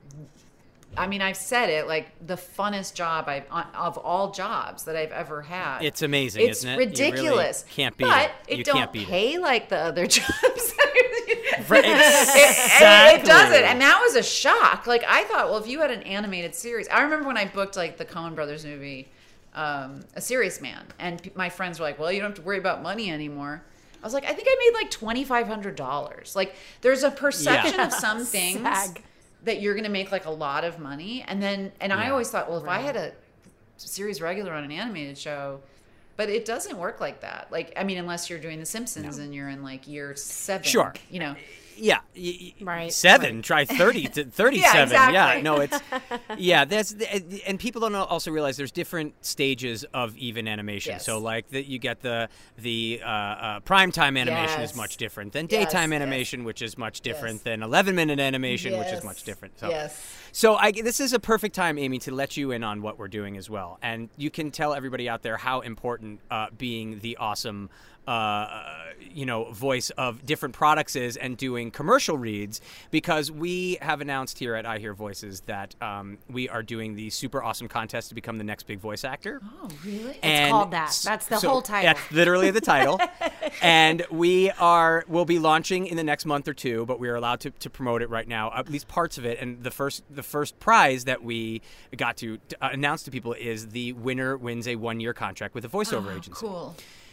I mean, I've said it, like the funnest job I've of all jobs that I've ever had. It's amazing, it's isn't it? You really ridiculous. can't beat but it. it You don't can't beat pay like the other jobs. Right, It, exactly. it doesn't, and that was a shock. Like I thought, well, if you had an animated series, I remember when I booked like the Coen Brothers movie, um, A Serious Man, and p- my friends were like, "Well, you don't have to worry about money anymore." I was like, "I think I made like twenty five hundred dollars." Like, there's a perception Yeah. of some things Sag. that you're going to make like a lot of money, and then, and I Yeah. always thought, well, if I had a series regular on an animated show. But it doesn't work like that. Like, I mean, unless you're doing The Simpsons and you're in like year seven. Sure. You know. Yeah, y- y- Right, Seven. Try thirty to thirty-seven. Yeah, Yeah, exactly. no, it's yeah. That's and people don't also realize there's different stages of even animation. Yes. So like that, you get the the uh, uh, primetime animation Yes. is much different than Yes, daytime yes. animation, which is much different Yes. than eleven minute animation, which is Yes. much different. So. Yes. So I, this is a perfect time, Amy, to let you in on what we're doing as well, and you can tell everybody out there how important uh, being the awesome, uh, you know, voice of different products is, and doing commercial reads, because we have announced here at I Hear Voices that um, we are doing the super awesome contest to become the next big voice actor. Oh, really? It's called that. That's the whole title. That's literally the title. And we are will be launching in the next month or two, but we are allowed to, to promote it right now, at least parts of it. And the first the first prize that we got to, to uh, announce to people is the winner wins a one year contract with a voiceover Oh, agency. cool.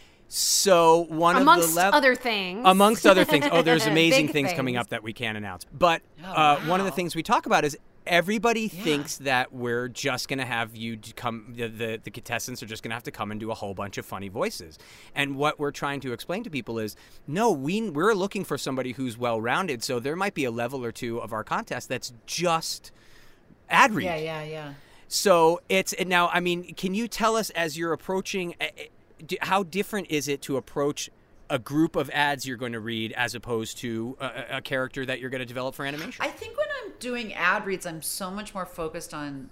So one Amongst of the lev- other things. amongst other things. Oh, there's amazing Big things coming things. up that we can't announce. But Oh, uh, one of the wow. things we talk about is everybody thinks that we're just going to have you d- come, the, the, the contestants are just going to have to come and do a whole bunch of funny voices. And what we're trying to explain to people is, no, we, we're looking for somebody who's well-rounded. So there might be a level or two of our contest that's just ad read. Yeah, yeah, yeah. So it's and now. I mean, can you tell us as you're approaching, uh, d- how different is it to approach a group of ads you're going to read as opposed to a, a character that you're going to develop for animation? I think when I'm doing ad reads, I'm so much more focused on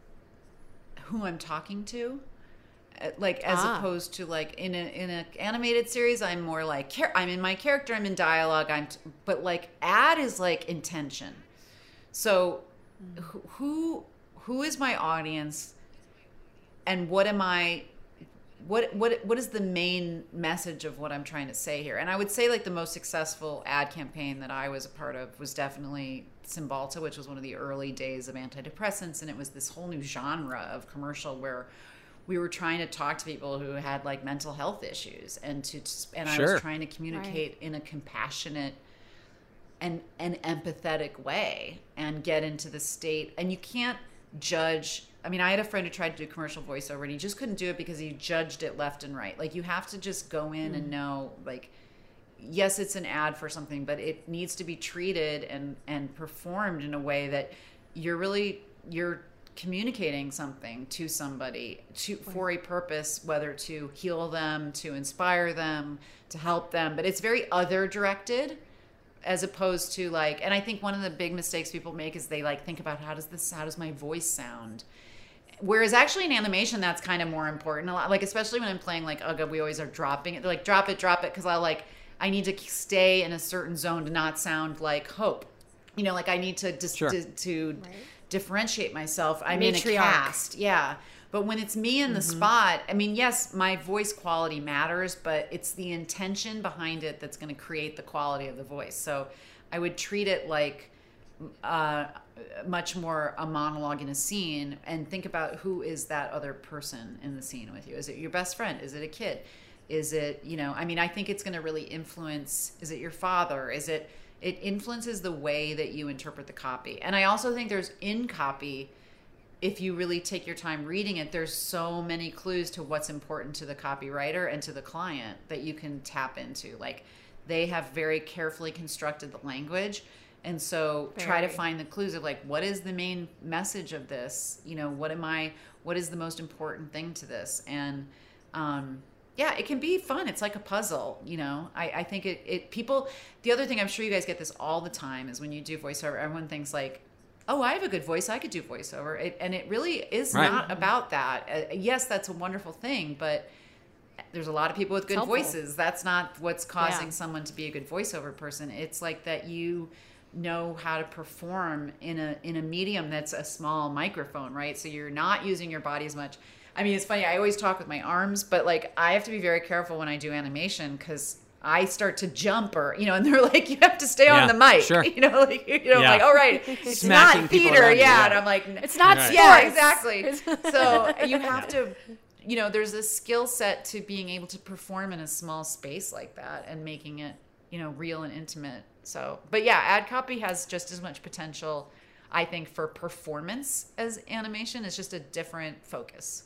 who I'm talking to. Uh, Like as Ah. opposed to like in a in an animated series, I'm more like char- I'm in my character, I'm in dialogue, I'm t- but like ad is like intention. So who- who who is my audience, and what am I? What what what is the main message of what I'm trying to say here? And I would say like the most successful ad campaign that I was a part of was definitely Cymbalta, which was one of the early days of antidepressants, and it was this whole new genre of commercial where we were trying to talk to people who had like mental health issues, and to and I Sure. was trying to communicate in a compassionate and an empathetic way and get into the state. And you can't judge. I mean, I had a friend who tried to do commercial voiceover, and he just couldn't do it because he judged it left and right. Like, you have to just go in and know, like, yes, it's an ad for something, but it needs to be treated and and performed in a way that you're really you're communicating something to somebody to for a purpose, whether to heal them, to inspire them, to help them, but it's very other directed, as opposed to like, and I think one of the big mistakes people make is they like think about how does this how does my voice sound, whereas actually in animation that's kind of more important a lot, like especially when I'm playing like Ugga, we always are dropping it. They're like drop it drop it because I like I need to stay in a certain zone to not sound like Hope, you know, like I need to dis- Sure. to, to Right. differentiate myself. I'm in a Matriarch. cast. Yeah. But when it's me in the spot, I mean, yes, my voice quality matters, but it's the intention behind it that's going to create the quality of the voice. So I would treat it like uh, much more a monologue in a scene and think about who is that other person in the scene with you. Is it your best friend? Is it a kid? Is it, you know, I mean, I think it's going to really influence, is it your father? Is it, it influences the way that you interpret the copy. And I also think there's in copy, if you really take your time reading it, there's so many clues to what's important to the copywriter and to the client that you can tap into. Like they have very carefully constructed the language. And so try to Very. find the clues of like, what is the main message of this? You know, what am I, what is the most important thing to this? And, um, yeah, it can be fun. It's like a puzzle, you know. I, I think it, it people, the other thing, I'm sure you guys get this all the time, is when you do voiceover, everyone thinks like, oh, I have a good voice, I could do voiceover. It, and it really is Right. not about that. Uh, yes, that's a wonderful thing, but there's a lot of people with good helpful. voices. That's not what's causing Yeah. someone to be a good voiceover person. It's like that you know how to perform in a in a medium that's a small microphone, right? So you're not using your body as much. I mean, it's funny, I always talk with my arms, but like I have to be very careful when I do animation because I start to jump or, you know, and they're like, you have to stay Yeah, on the mic. sure. You know, like, you know, Yeah. like, all right, it's Smacking not people theater. around you, Yeah. yeah. And I'm like, It's not Right. sports. yeah, exactly. So you have to, you know, there's a skill set to being able to perform in a small space like that and making it, you know, real and intimate. So, but yeah, ad copy has just as much potential, I think, for performance as animation. It's just a different focus.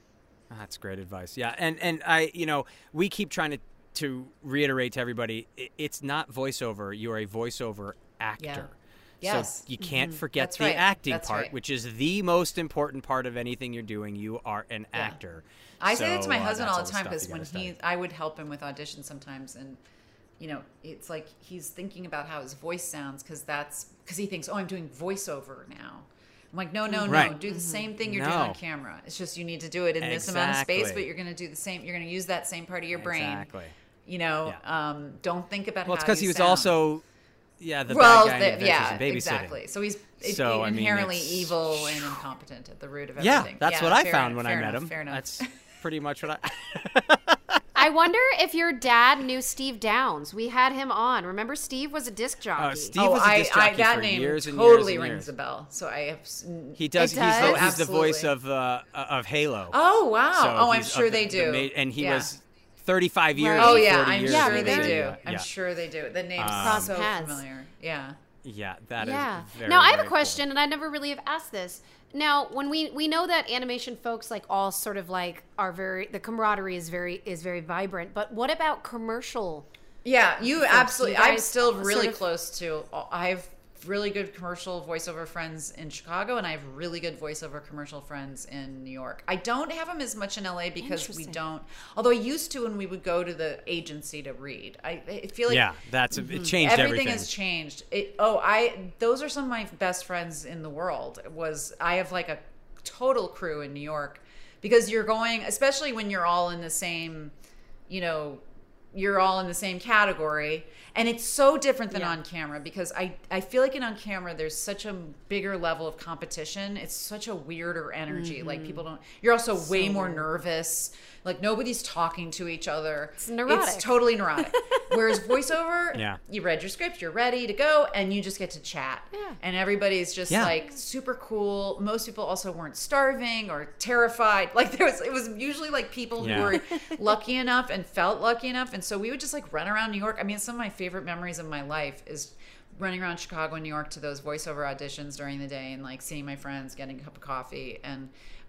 That's great advice. Yeah, and and I, you know, we keep trying to to reiterate to everybody, it, it's not voiceover. You're a voiceover actor. Yes. So you can't Mhm. forget That's the right. acting That's part, right. which is the most important part of anything you're doing. You are an Yeah. actor. I say that to So, my uh, husband that's all the time stuff because you when gotta study. he, I would help him with auditions sometimes, and you know, it's like he's thinking about how his voice sounds because that's because he thinks, oh, I'm doing voiceover now. I'm like, no, no, no, Right. do the same thing you're No. doing on camera. It's just you need to do it in this amount of space, Exactly. but you're going to do the same. You're going to use that same part of your brain. Exactly. You know, Yeah. um, don't think about Well, how it's because you he was sound. also, yeah, the well, bad guy in the- Adventures yeah, in Babysitting. exactly. So he's it- So, I mean, inherently it's- evil and incompetent at the root of Yeah, everything. that's what I fair found enough, when I fair met enough, him. Fair enough. That's pretty much what I. I wonder if your dad knew Steve Downs. We had him on. Remember, Steve was a disc jockey. Uh, Steve oh, was a I, disc I, jockey that for name years and totally years and rings years. a bell. So I have. s- He does. It He's, does? the, he's the voice Absolutely. of uh, of Halo. Oh wow! So oh, I'm he's sure of the- they the do. ma- and he Yeah. was thirty-five years. Right. Oh or yeah, forty I'm years sure in they the do. video. I'm Yeah. sure they do. The name's Um, Cross so paths. familiar. Yeah. Yeah, that is Yeah. very, now I have very a cool. question, and I never really have asked this. Now, when we we know that animation folks like all sort of like are very the camaraderie is very is very vibrant. But what about commercial? Yeah, you So absolutely. you I'm guys still sort really of- close to. I have really good commercial voiceover friends in Chicago, and I have really good voiceover commercial friends in New York. I don't have them as much in L A because we Interesting. don't. Although I used to when we would go to the agency to read. I, I feel like Yeah, that's it changed everything, everything. has changed. It, oh, I those are some of my best friends in the world. Was I have like a total crew in New York because you're going, especially when you're all in the same, you know, you're all in the same category, and it's so different than Yeah. on camera because I I feel like in on camera there's such a bigger level of competition. It's such a weirder energy. Like people don't. You're also way more nervous. Like nobody's talking to each other. It's neurotic. It's totally neurotic. Whereas voiceover, Yeah. you read your script, you're ready to go, and you just get to chat. Yeah. And everybody's just Yeah. like super cool. Most people also weren't starving or terrified. Like there was, it was usually like people Yeah. who were lucky enough and felt lucky enough. And so we would just like run around New York. I mean, some of my favorite memories of my life is running around Chicago and New York to those voiceover auditions during the day and like seeing my friends, getting a cup of coffee. And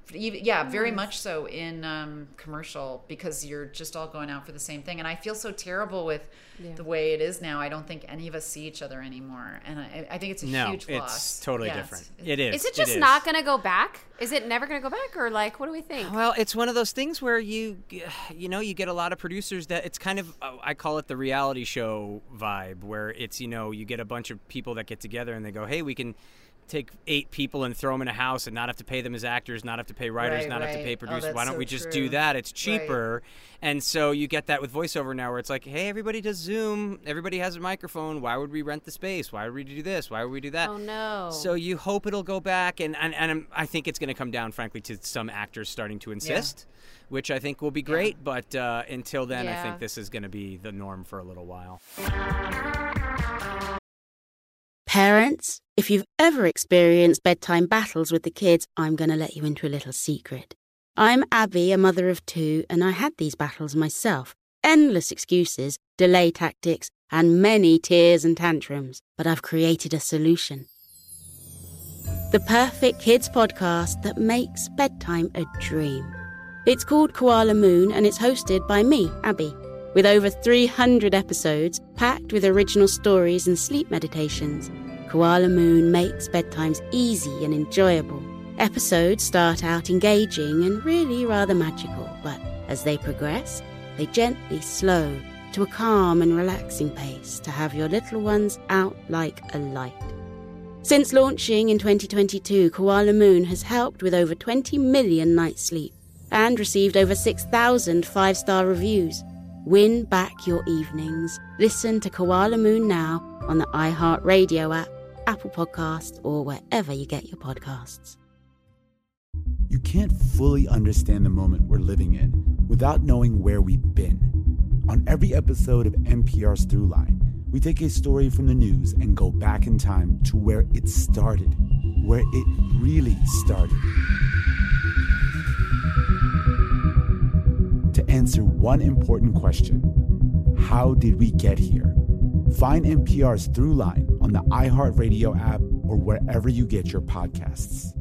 Even, yeah, very much so in um, commercial, because you're just all going out for the same thing. And I feel so terrible with yeah. the way it is now. I don't think any of us see each other anymore. And I, I think it's a no, huge loss. It's totally yeah, different. It's, it is. Is it just it is. not going to go back? Is it never going to go back? Or like, what do we think? Well, it's one of those things where you, you know, you get a lot of producers that it's kind of, I call it the reality show vibe, where it's, you know, you get a bunch of people that get together and they go, hey, we can take eight people and throw them in a house and not have to pay them as actors, not have to pay writers, right, not right. have to pay producers. Oh, Why don't so we just true. do that? It's cheaper. Right. And so you get that with voiceover now where it's like, hey, everybody does Zoom. Everybody has a microphone. Why would we rent the space? Why would we do this? Why would we do that? Oh, no. So you hope it'll go back. And, and, and I think it's going to come down, frankly, to some actors starting to insist, yeah. which I think will be great. Yeah. But uh, until then, yeah. I think this is going to be the norm for a little while. Parents, if you've ever experienced bedtime battles with the kids, I'm going to let you into a little secret. I'm Abby, a mother of two, and I had these battles myself. Endless excuses, delay tactics, and many tears and tantrums. But I've created a solution. The perfect kids podcast that makes bedtime a dream. It's called Koala Moon, and it's hosted by me, Abby. With over three hundred episodes, packed with original stories and sleep meditations, Koala Moon makes bedtimes easy and enjoyable. Episodes start out engaging and really rather magical, but as they progress, they gently slow to a calm and relaxing pace to have your little ones out like a light. Since launching in twenty twenty-two, Koala Moon has helped with over twenty million nights sleep and received over six thousand five-star reviews. Win back your evenings. Listen to Koala Moon now on the iHeartRadio app, Apple Podcasts, or wherever you get your podcasts. You can't fully understand the moment we're living in without knowing where we've been. On every episode of N P R's Throughline, we take a story from the news and go back in time to where it started, where it really started. To answer one important question: how did we get here? Find N P R's Throughline on the iHeartRadio app or wherever you get your podcasts.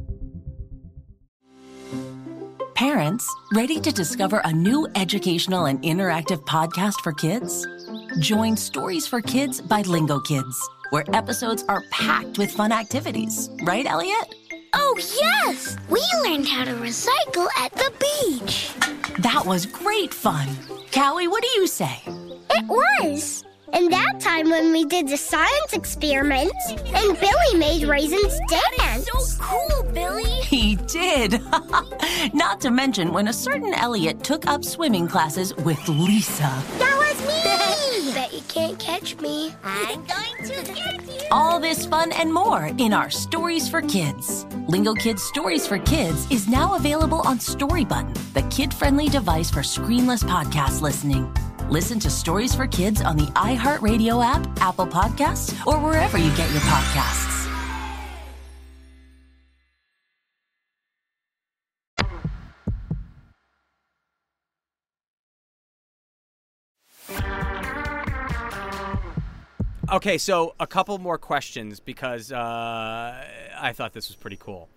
Parents, ready to discover a new educational and interactive podcast for kids? Join Stories for Kids by Lingo Kids, where episodes are packed with fun activities. Right, Elliot? Oh, yes! We learned how to recycle at the beach. That was great fun. Callie, what do you say? It was. And that time when we did the science experiments and Billy made raisins dance. So cool, Billy. He did. Not to mention when a certain Elliot took up swimming classes with Lisa. That was me. Bet you can't catch me. I'm going to get you. All this fun and more in our Stories for Kids. Lingo Kids Stories for Kids is now available on Storybutton, the kid-friendly device for screenless podcast listening. Listen to Stories for Kids on the iHeartRadio app, Apple Podcasts, or wherever you get your podcasts. Okay, so a couple more questions because uh, I thought this was pretty cool.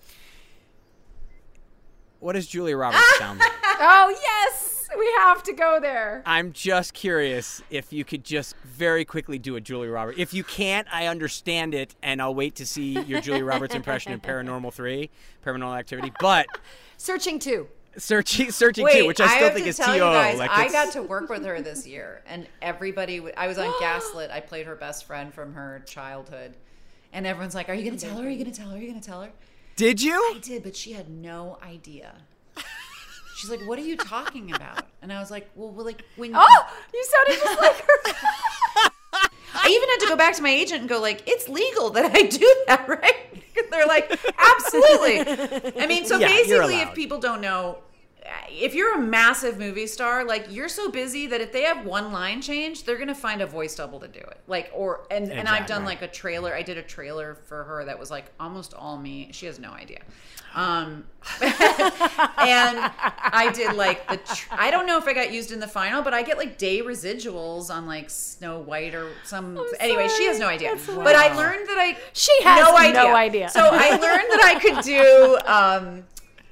What does Julia Roberts sound like? Oh, yes! We have to go there. I'm just curious if you could just very quickly do a Julia Roberts. If you can't, I understand it, and I'll wait to see your Julia Roberts impression in Paranormal three, Paranormal Activity. But Searching two. Searching, searching Wait, two, which I still I have think to is tell T O. you guys, like I it's... got to work with her this year, and everybody. W- I was on Gaslit. I played her best friend from her childhood, and everyone's like, "Are you going to tell her? Are you going to tell her? Are you going to tell her?" Did you? I did, but she had no idea. She's like, "What are you talking about?" And I was like, "Well, well like when." Oh, you sounded just like her. I even had to go back to my agent and go like, "It's legal that I do that, right?" They're like, "Absolutely." I mean, so Yeah, basically, if people don't know, if you're a massive movie star, like you're so busy that if they have one line change, they're gonna find a voice double to do it. Like, or and Exactly. and I've done like a trailer. I did a trailer for her that was like almost all me. She has no idea. Um, and I did like the. Tr- I don't know if I got used in the final, but I get like day residuals on like Snow White or some. I'm Anyway, sorry. she has no idea. That's But I wow. learned that I. She has no idea. no idea. So I learned that I could do. Um,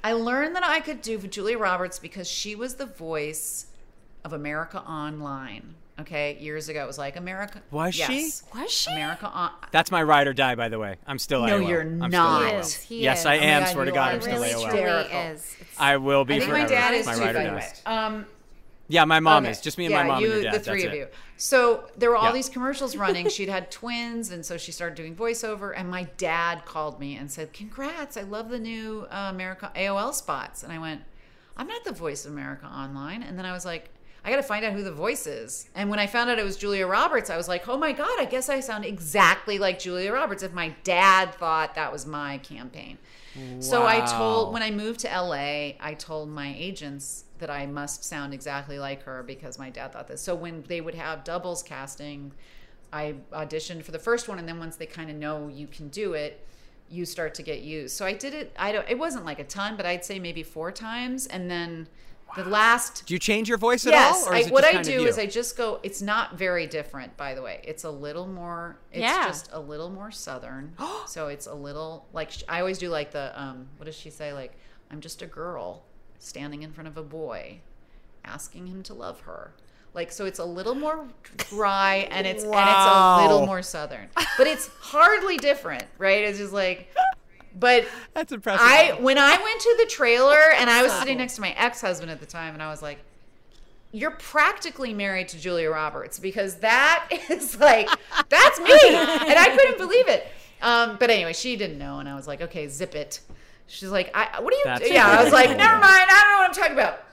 I learned that I could do Julia Roberts because she was the voice of America Online. Okay, years ago it was like America. Was yes. she? Was she? America on. That's my ride or die, by the way. I'm still No, A O L. you're I'm not. Still A O L. He is. He yes, is. I Oh my am. God, Swear to you God, are I'm still really A O L. truly Hysterical. is. It's- I will be I think forever. my dad is my too, ride or by the die. way. Um, Yeah, my mom okay. is. Just me and yeah, my mom you, and your dad. the three That's of it. you. So there were all Yeah. these commercials running. She'd had twins, and so she started doing voiceover. And my dad called me and said, "Congrats! I love the new uh, America A O L spots." And I went, "I'm not the voice of America Online." And then I was like, I got to find out who the voice is. And when I found out it was Julia Roberts, I was like, oh my God, I guess I sound exactly like Julia Roberts if my dad thought that was my campaign. Wow. So I told, when I moved to L A, I told my agents that I must sound exactly like her because my dad thought this. So when they would have doubles casting, I auditioned for the first one. And then once they kind of know you can do it, you start to get used. So I did it. I don't, it wasn't like a ton, but I'd say maybe four times. And then the last. Do you change your voice at yes, all? Or I, is it what just I kind of do you? is I just go. It's not very different, by the way. It's a little more. It's Yeah. just a little more southern. So it's a little like sh- I always do. Like the um, what does she say? Like, I'm just a girl standing in front of a boy, asking him to love her. Like, so it's a little more dry and it's Wow. and it's a little more southern, but it's hardly different, right? It's just like. But that's impressive. I when I went to the trailer and I was sitting next to my ex-husband at the time and I was like, you're practically married to Julia Roberts because that is like, that's me. And I couldn't believe it. Um, but anyway, she didn't know. And I was like, okay, zip it. She's like, I, what do you, That's yeah, I was like, cool. never mind. I don't know what I'm talking about.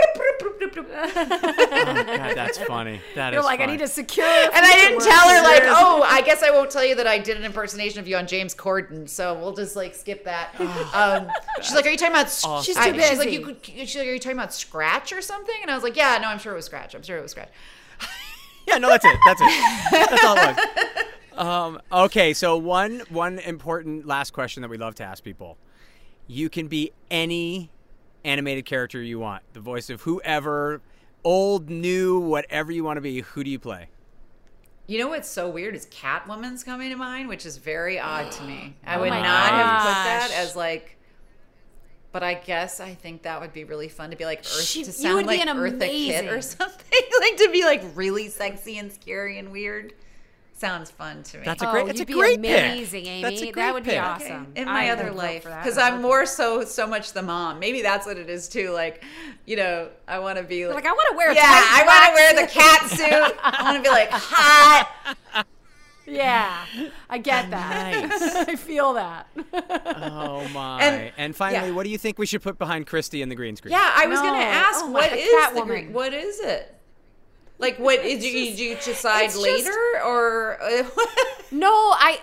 Oh, God, that's funny. That You're is like, funny. I need to secure. And I didn't tell her like, oh, I guess I won't tell you that I did an impersonation of you on James Corden, so we'll just like skip that. Um, she's like, are you talking about? Awesome. She's I- too She's like, busy. you could. She's like, are you talking about Scratch or something? And I was like, yeah, no, I'm sure it was Scratch. I'm sure it was Scratch. Yeah, no, that's it. That's it. That's all it was. Um, okay, so one one important last question that we love to ask people. You can be any animated character you want. The voice of whoever, old, new, whatever you want to be. Who do you play? You know what's so weird is Catwoman's coming to mind, which is very odd to me. I Oh would my not have put that gosh. as like. But I guess I think that would be really fun to be like Earth, She- to you sound would be like an Eartha Kitt or amazing- something. Like to be like really sexy and scary and weird. Sounds fun to me. That's a Oh, great. It's a you'd be great amazing, pick. Amy. That's a great That would be pick. awesome. in I my would other vote life for that. because I'm more so so much the mom. Maybe that's what it is too. Like, you know, I want to be like, Like, I want to wear a yeah, tight I black want to wear the cat suit. I want to be like hot. Yeah, I get that. Nice. I feel that. Oh my! And- And, finally, yeah. what do you think we should put behind Christy in the green screen? Yeah, I was No. gonna ask Oh my what God, is the Catwoman. green, what is it? Like, what did you, did you decide it's just- later or? No, I.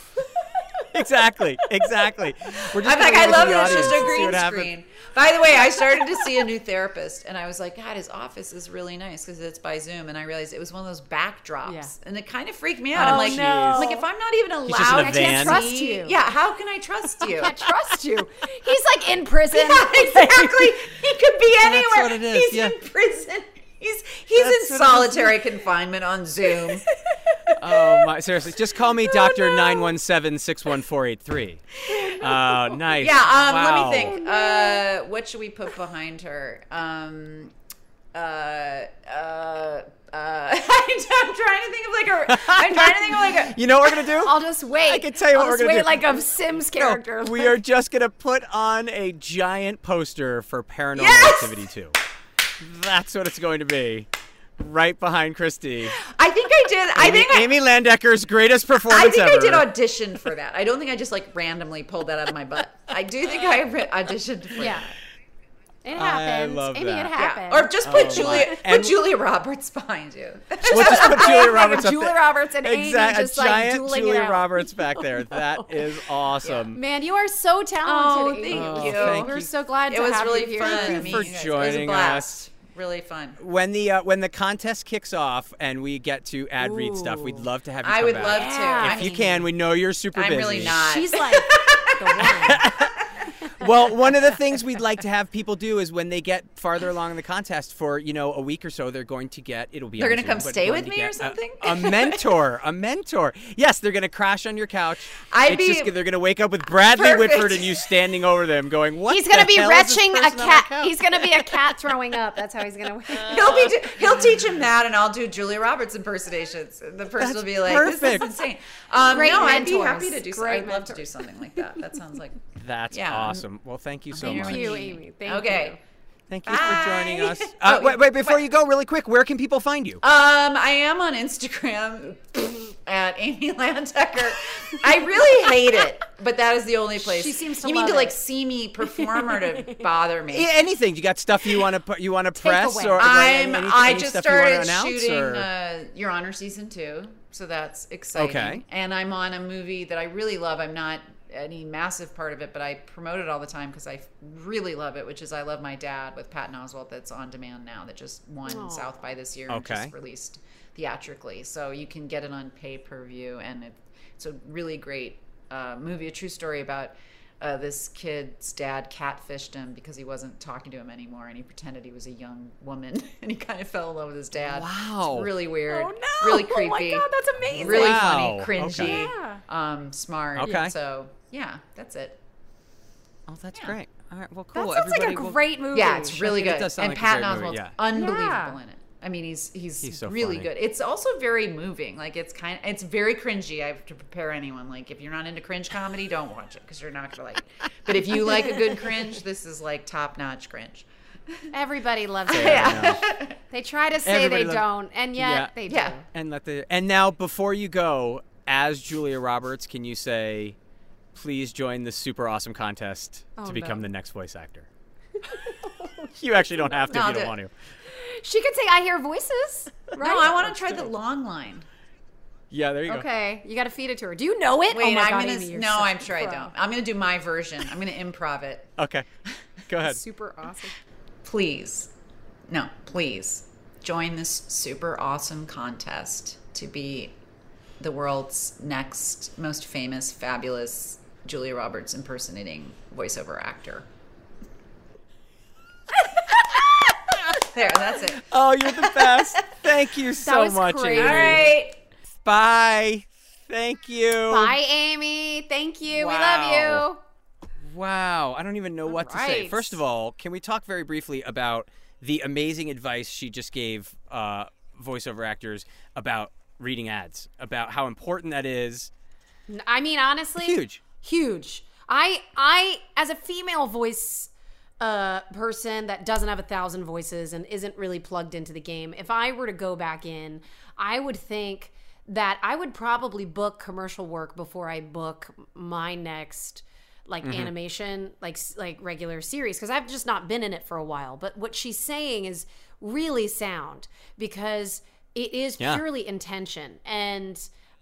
exactly, exactly. We're just I'm like, gonna I leave it to love the that it's audience just to a see green what happens. screen. By the way, I started to see a new therapist, and I was like, God, his office is really nice because it's by Zoom. And I realized it was one of those backdrops, Yeah. and it kind of freaked me out. Oh, I'm like, no. I'm like, if I'm not even allowed, He's just in a to van. Trust see- you. Yeah, how can I trust you? I can't trust you. He's like in prison. Yeah, exactly. He could be anywhere. what it is, He's yeah. in prison. He's he's That's in what it is. solitary confinement on Zoom. Oh my! Seriously, just call me Doctor Nine One Seven Six One Four Eight Three. Uh, nice. Yeah. Um. Wow. Let me think. Uh. What should we put behind her? Um. Uh. Uh. Uh, I'm trying to think of like a. I'm trying to think of like a. You know what we're gonna do? I'll just wait. I can tell you what I'll we're just gonna wait do. like a Sims character. No, we are just gonna put on a giant poster for Paranormal Yes! Activity Two. That's what it's going to be, right behind Christy. I think I did. I Amy, think I. Amy Landecker's greatest I performance think ever. I did audition for that. I don't think I just like randomly pulled that out of my butt. I do think I re- auditioned for Yeah. that. It I happens. love Amy, that. it Yeah. happens. Or just put Oh, Julia, my. put And- Julia Roberts behind you. We'll just put Julia Roberts up Julia there. Roberts and Amy Exact- just a like giant dueling it Julia out. Roberts back there. That is awesome. Man, you are so talented. Oh, Amy. thank you. thank We're you. so glad It to was have really you here. fun. Thank you to meet for guys. It was a joining blast. us. Really fun. When the uh, when the contest kicks off and we get to ad read stuff, we'd love to have you I come would back. love to. Yeah. I If you mean, can, we know you're super I'm busy. really not. She's like the one. Well, one of the things we'd like to have people do is when they get farther along in the contest for, you know, a week or so, they're going to get, it'll be They're on going to Zoom, come but stay going with to me or get something? A, a mentor, a mentor. Yes, they're going to crash on your couch. I'd It's be- just, they're going to wake up with Bradley Perfect. Whitford and you standing over them going, what He's the gonna be hell is this retching a person on our cat. couch? He's gonna be a cat throwing up. That's how he's gonna. He'll be do- he'll teach him that, and I'll do Julia Roberts impersonations. The person That's will be like, perfect. "This is insane." Um, Great no, I'd be mentors. happy to do. So- Great I'd love to mentors. do something like that. That sounds like That's Yeah. awesome. Well, thank you so Thank much. Thank you, Amy. Thank okay. you. Thank you for Bye. joining us. Uh, Oh, wait, wait, before wait. you go, really quick, where can people find you? Um, I am on Instagram at Amy Landecker. I really hate it, but that is the only place. She seems to You mean love to like it. see me perform or to bother me? Yeah, anything. You got stuff you want to you want to press away. or like, I'm. any, I any just stuff you wanna started announce, shooting or- uh, Your Honor season two, so that's exciting. Okay. And I'm on a movie that I really love. I'm not any massive part of it, but I promote it all the time because I really love it, which is I Love My Dad with Patton Oswalt. That's on demand now. That just won Aw. South by this year and Okay. just released theatrically. So you can get it on pay per view, and it, it's a really great uh, movie, a true story about. Uh, this kid's dad catfished him because he wasn't talking to him anymore, and he pretended he was a young woman, and he kind of fell in love with his dad. Wow. It's really weird. Oh no! Really Oh my creepy. God, that's amazing. Really Wow. funny, cringy, Okay. Yeah. um, smart. Okay. So yeah, that's it. Oh, that's Yeah. great. All right. Well, That cool. sounds like a Everybody will- great movie. Yeah, it's really It good. does sound And like a Patton great movie, Oswalt's yeah. unbelievable Yeah. in it. I mean, he's he's, He's so really funny. good. It's also very moving. Like it's kind of it's very cringy. I have to prepare anyone. Like if you're not into cringe comedy, don't watch it because you're not gonna like it. But if you like a good cringe, this is like top notch cringe. Everybody loves it. Yeah. They try to say Everybody they loves- don't, and yet Yeah. they do. Yeah. And let the and now before you go, as Julia Roberts, can you say, please join this super awesome contest Oh, to become no. the next voice actor? You actually don't have to No, if I'll you don't do want it. to. She could say, "I hear voices." Right? No, I want to try the long line. Yeah, there you go. Okay, you got to feed it to her. Do you know it? Wait, oh my I'm God, gonna. Amy, you're no, such I'm a sure I pro. don't. I'm gonna do my version. I'm gonna improv it. Okay. Go ahead. Super awesome. Please, no, please join this super awesome contest to be the world's next most famous, fabulous Julia Roberts impersonating voiceover actor. There, that's it. Oh, you're the best. Thank you so was much, crazy. Amy. All right. Bye. Thank you. Bye, Amy. Thank you. Wow. We love you. Wow. I don't even know what to say. right. First of all, can we talk very briefly about the amazing advice she just gave uh, voiceover actors about reading ads, about how important that is? I mean, honestly, Huge. huge. I, I, as a female voice uh, person that doesn't have a thousand voices and isn't really plugged into the game, if I were to go back in, I would think that I would probably book commercial work before I book my next like Mm-hmm. animation, like like regular series, because I've just not been in it for a while. But what she's saying is really sound because it is Yeah. purely intention. And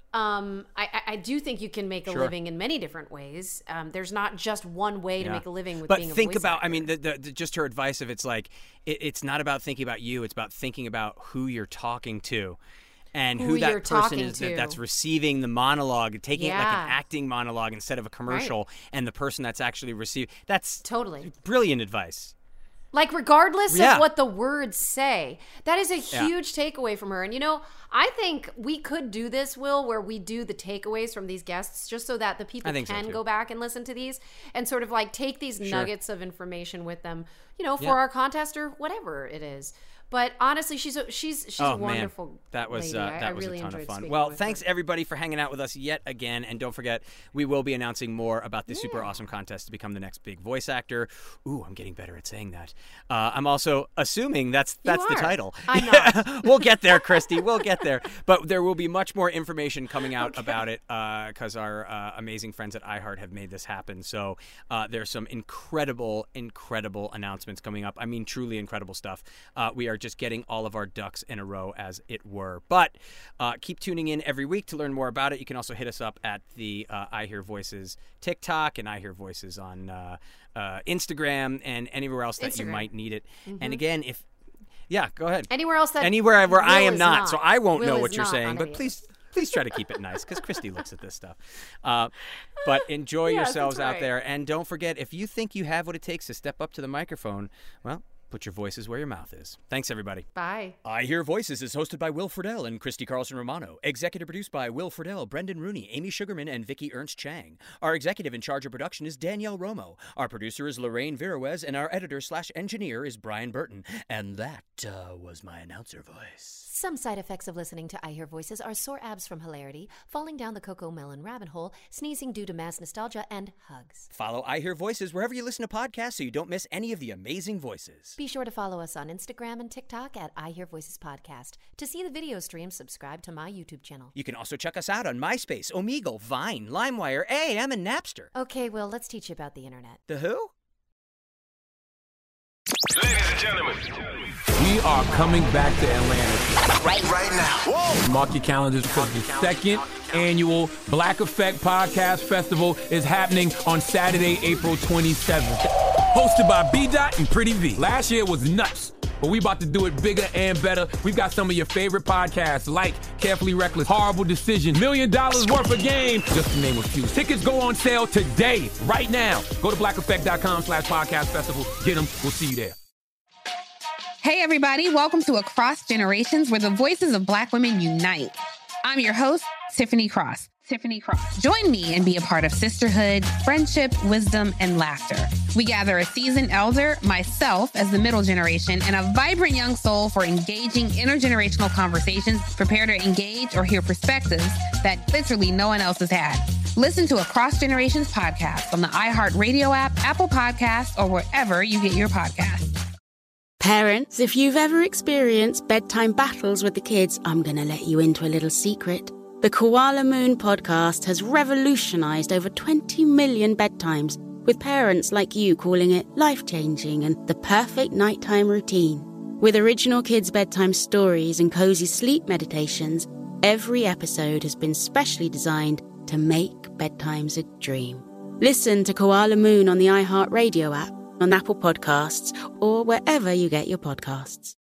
um, I, I- I do think you can make a Sure. living in many different ways. Um, there's not just one way to Yeah. make a living with but being a think voice about actor. I mean the, the, the, just her advice of it's like it, it's not about thinking about you, it's about thinking about who you're talking to and who, Who that you're person talking is that, to. that's receiving the monologue, taking it like Yeah. an acting monologue instead of a commercial, and the person that's actually receiving. That's Totally. brilliant advice. Like, regardless Yeah. of what the words say, that is a Yeah. huge takeaway from her. And, you know, I think we could do this, Will, where we do the takeaways from these guests just so that the people I think so, can too. go back and listen to these and sort of like take these Sure. nuggets of information with them, you know, for Yeah. our contest or whatever it is. But honestly, she's a, she's she's oh a wonderful man, that was lady. uh, I- that I was really a ton of enjoyed fun. speaking Well, with thanks her. everybody for hanging out with us yet again, and don't forget we will be announcing more about the super awesome contest to become the next big voice actor. Ooh, I'm getting better at saying that. Uh, I'm also assuming that's that's the are. title. I'm not. We'll get there, Christy. We'll get there. But there will be much more information coming out about it because our uh, amazing friends at iHeart have made this happen. So uh, there's some incredible, incredible announcements coming up. I mean, truly incredible stuff. Uh, we are just getting all of our ducks in a row, as it were. But uh, keep tuning in every week to learn more about it. You can also hit us up at the uh, I Hear Voices TikTok and I Hear Voices on uh, uh, Instagram and anywhere else that you Instagram. might need it. And again, if yeah, go ahead. Anywhere else that Anywhere where I Will am is not, so I won't Will know is what you're not saying. on But any of please, it. Please try to keep it nice, because Christy looks at this stuff. Uh, but enjoy Yes, yourselves that's out right. there. And don't forget, if you think you have what it takes to step up to the microphone, well, put your voices where your mouth is. Thanks, everybody. Bye. I Hear Voices is hosted by Will Friedle and Christy Carlson Romano. Executive produced by Will Friedle, Brendan Rooney, Amy Sugarman, and Vicky Ernst Chang. Our executive in charge of production is Danielle Romo. Our producer is Lorraine Viruez, and our editor slash engineer is Brian Burton. And that uh, was my announcer voice. Some side effects of listening to I Hear Voices are sore abs from hilarity, falling down the Coco Melon rabbit hole, sneezing due to mass nostalgia, and hugs. Follow I Hear Voices wherever you listen to podcasts so you don't miss any of the amazing voices. Be sure to follow us on Instagram and TikTok at I Hear Voices Podcast. To see the video stream, subscribe to my YouTube channel. You can also check us out on MySpace, Omegle, Vine, LimeWire, A M, and Napster. Okay, Will, let's teach you about the internet. The who? Ladies and gentlemen. We are coming back to Atlanta. Right, right now. Whoa. Mark your calendars because the second annual Black Effect Podcast Festival is happening on Saturday, April twenty-seventh. Hosted by B Dot and Pretty V. Last year was nuts, but we about to do it bigger and better. We've got some of your favorite podcasts like Carefully Reckless, Horrible Decision, Million Dollars Worth of Game, just to name a few. Tickets go on sale today, right now. Go to black effect dot com slash podcast festival. Get them. We'll see you there. Hey, everybody. Welcome to Across Generations, where the voices of Black women unite. I'm your host, Tiffany Cross. Tiffany Cross. Join me and be a part of sisterhood, friendship, wisdom, and laughter. We gather a seasoned elder, myself as the middle generation, and a vibrant young soul for engaging intergenerational conversations. Prepare to engage or hear perspectives that literally no one else has had. Listen to Across Generations podcast on the iHeartRadio app, Apple Podcasts, or wherever you get your podcasts. Parents, if you've ever experienced bedtime battles with the kids, I'm going to let you into a little secret. The Koala Moon podcast has revolutionized over twenty million bedtimes, with parents like you calling it life-changing and the perfect nighttime routine. With original kids' bedtime stories and cozy sleep meditations, every episode has been specially designed to make bedtimes a dream. Listen to Koala Moon on the iHeartRadio app, on Apple Podcasts, or wherever you get your podcasts.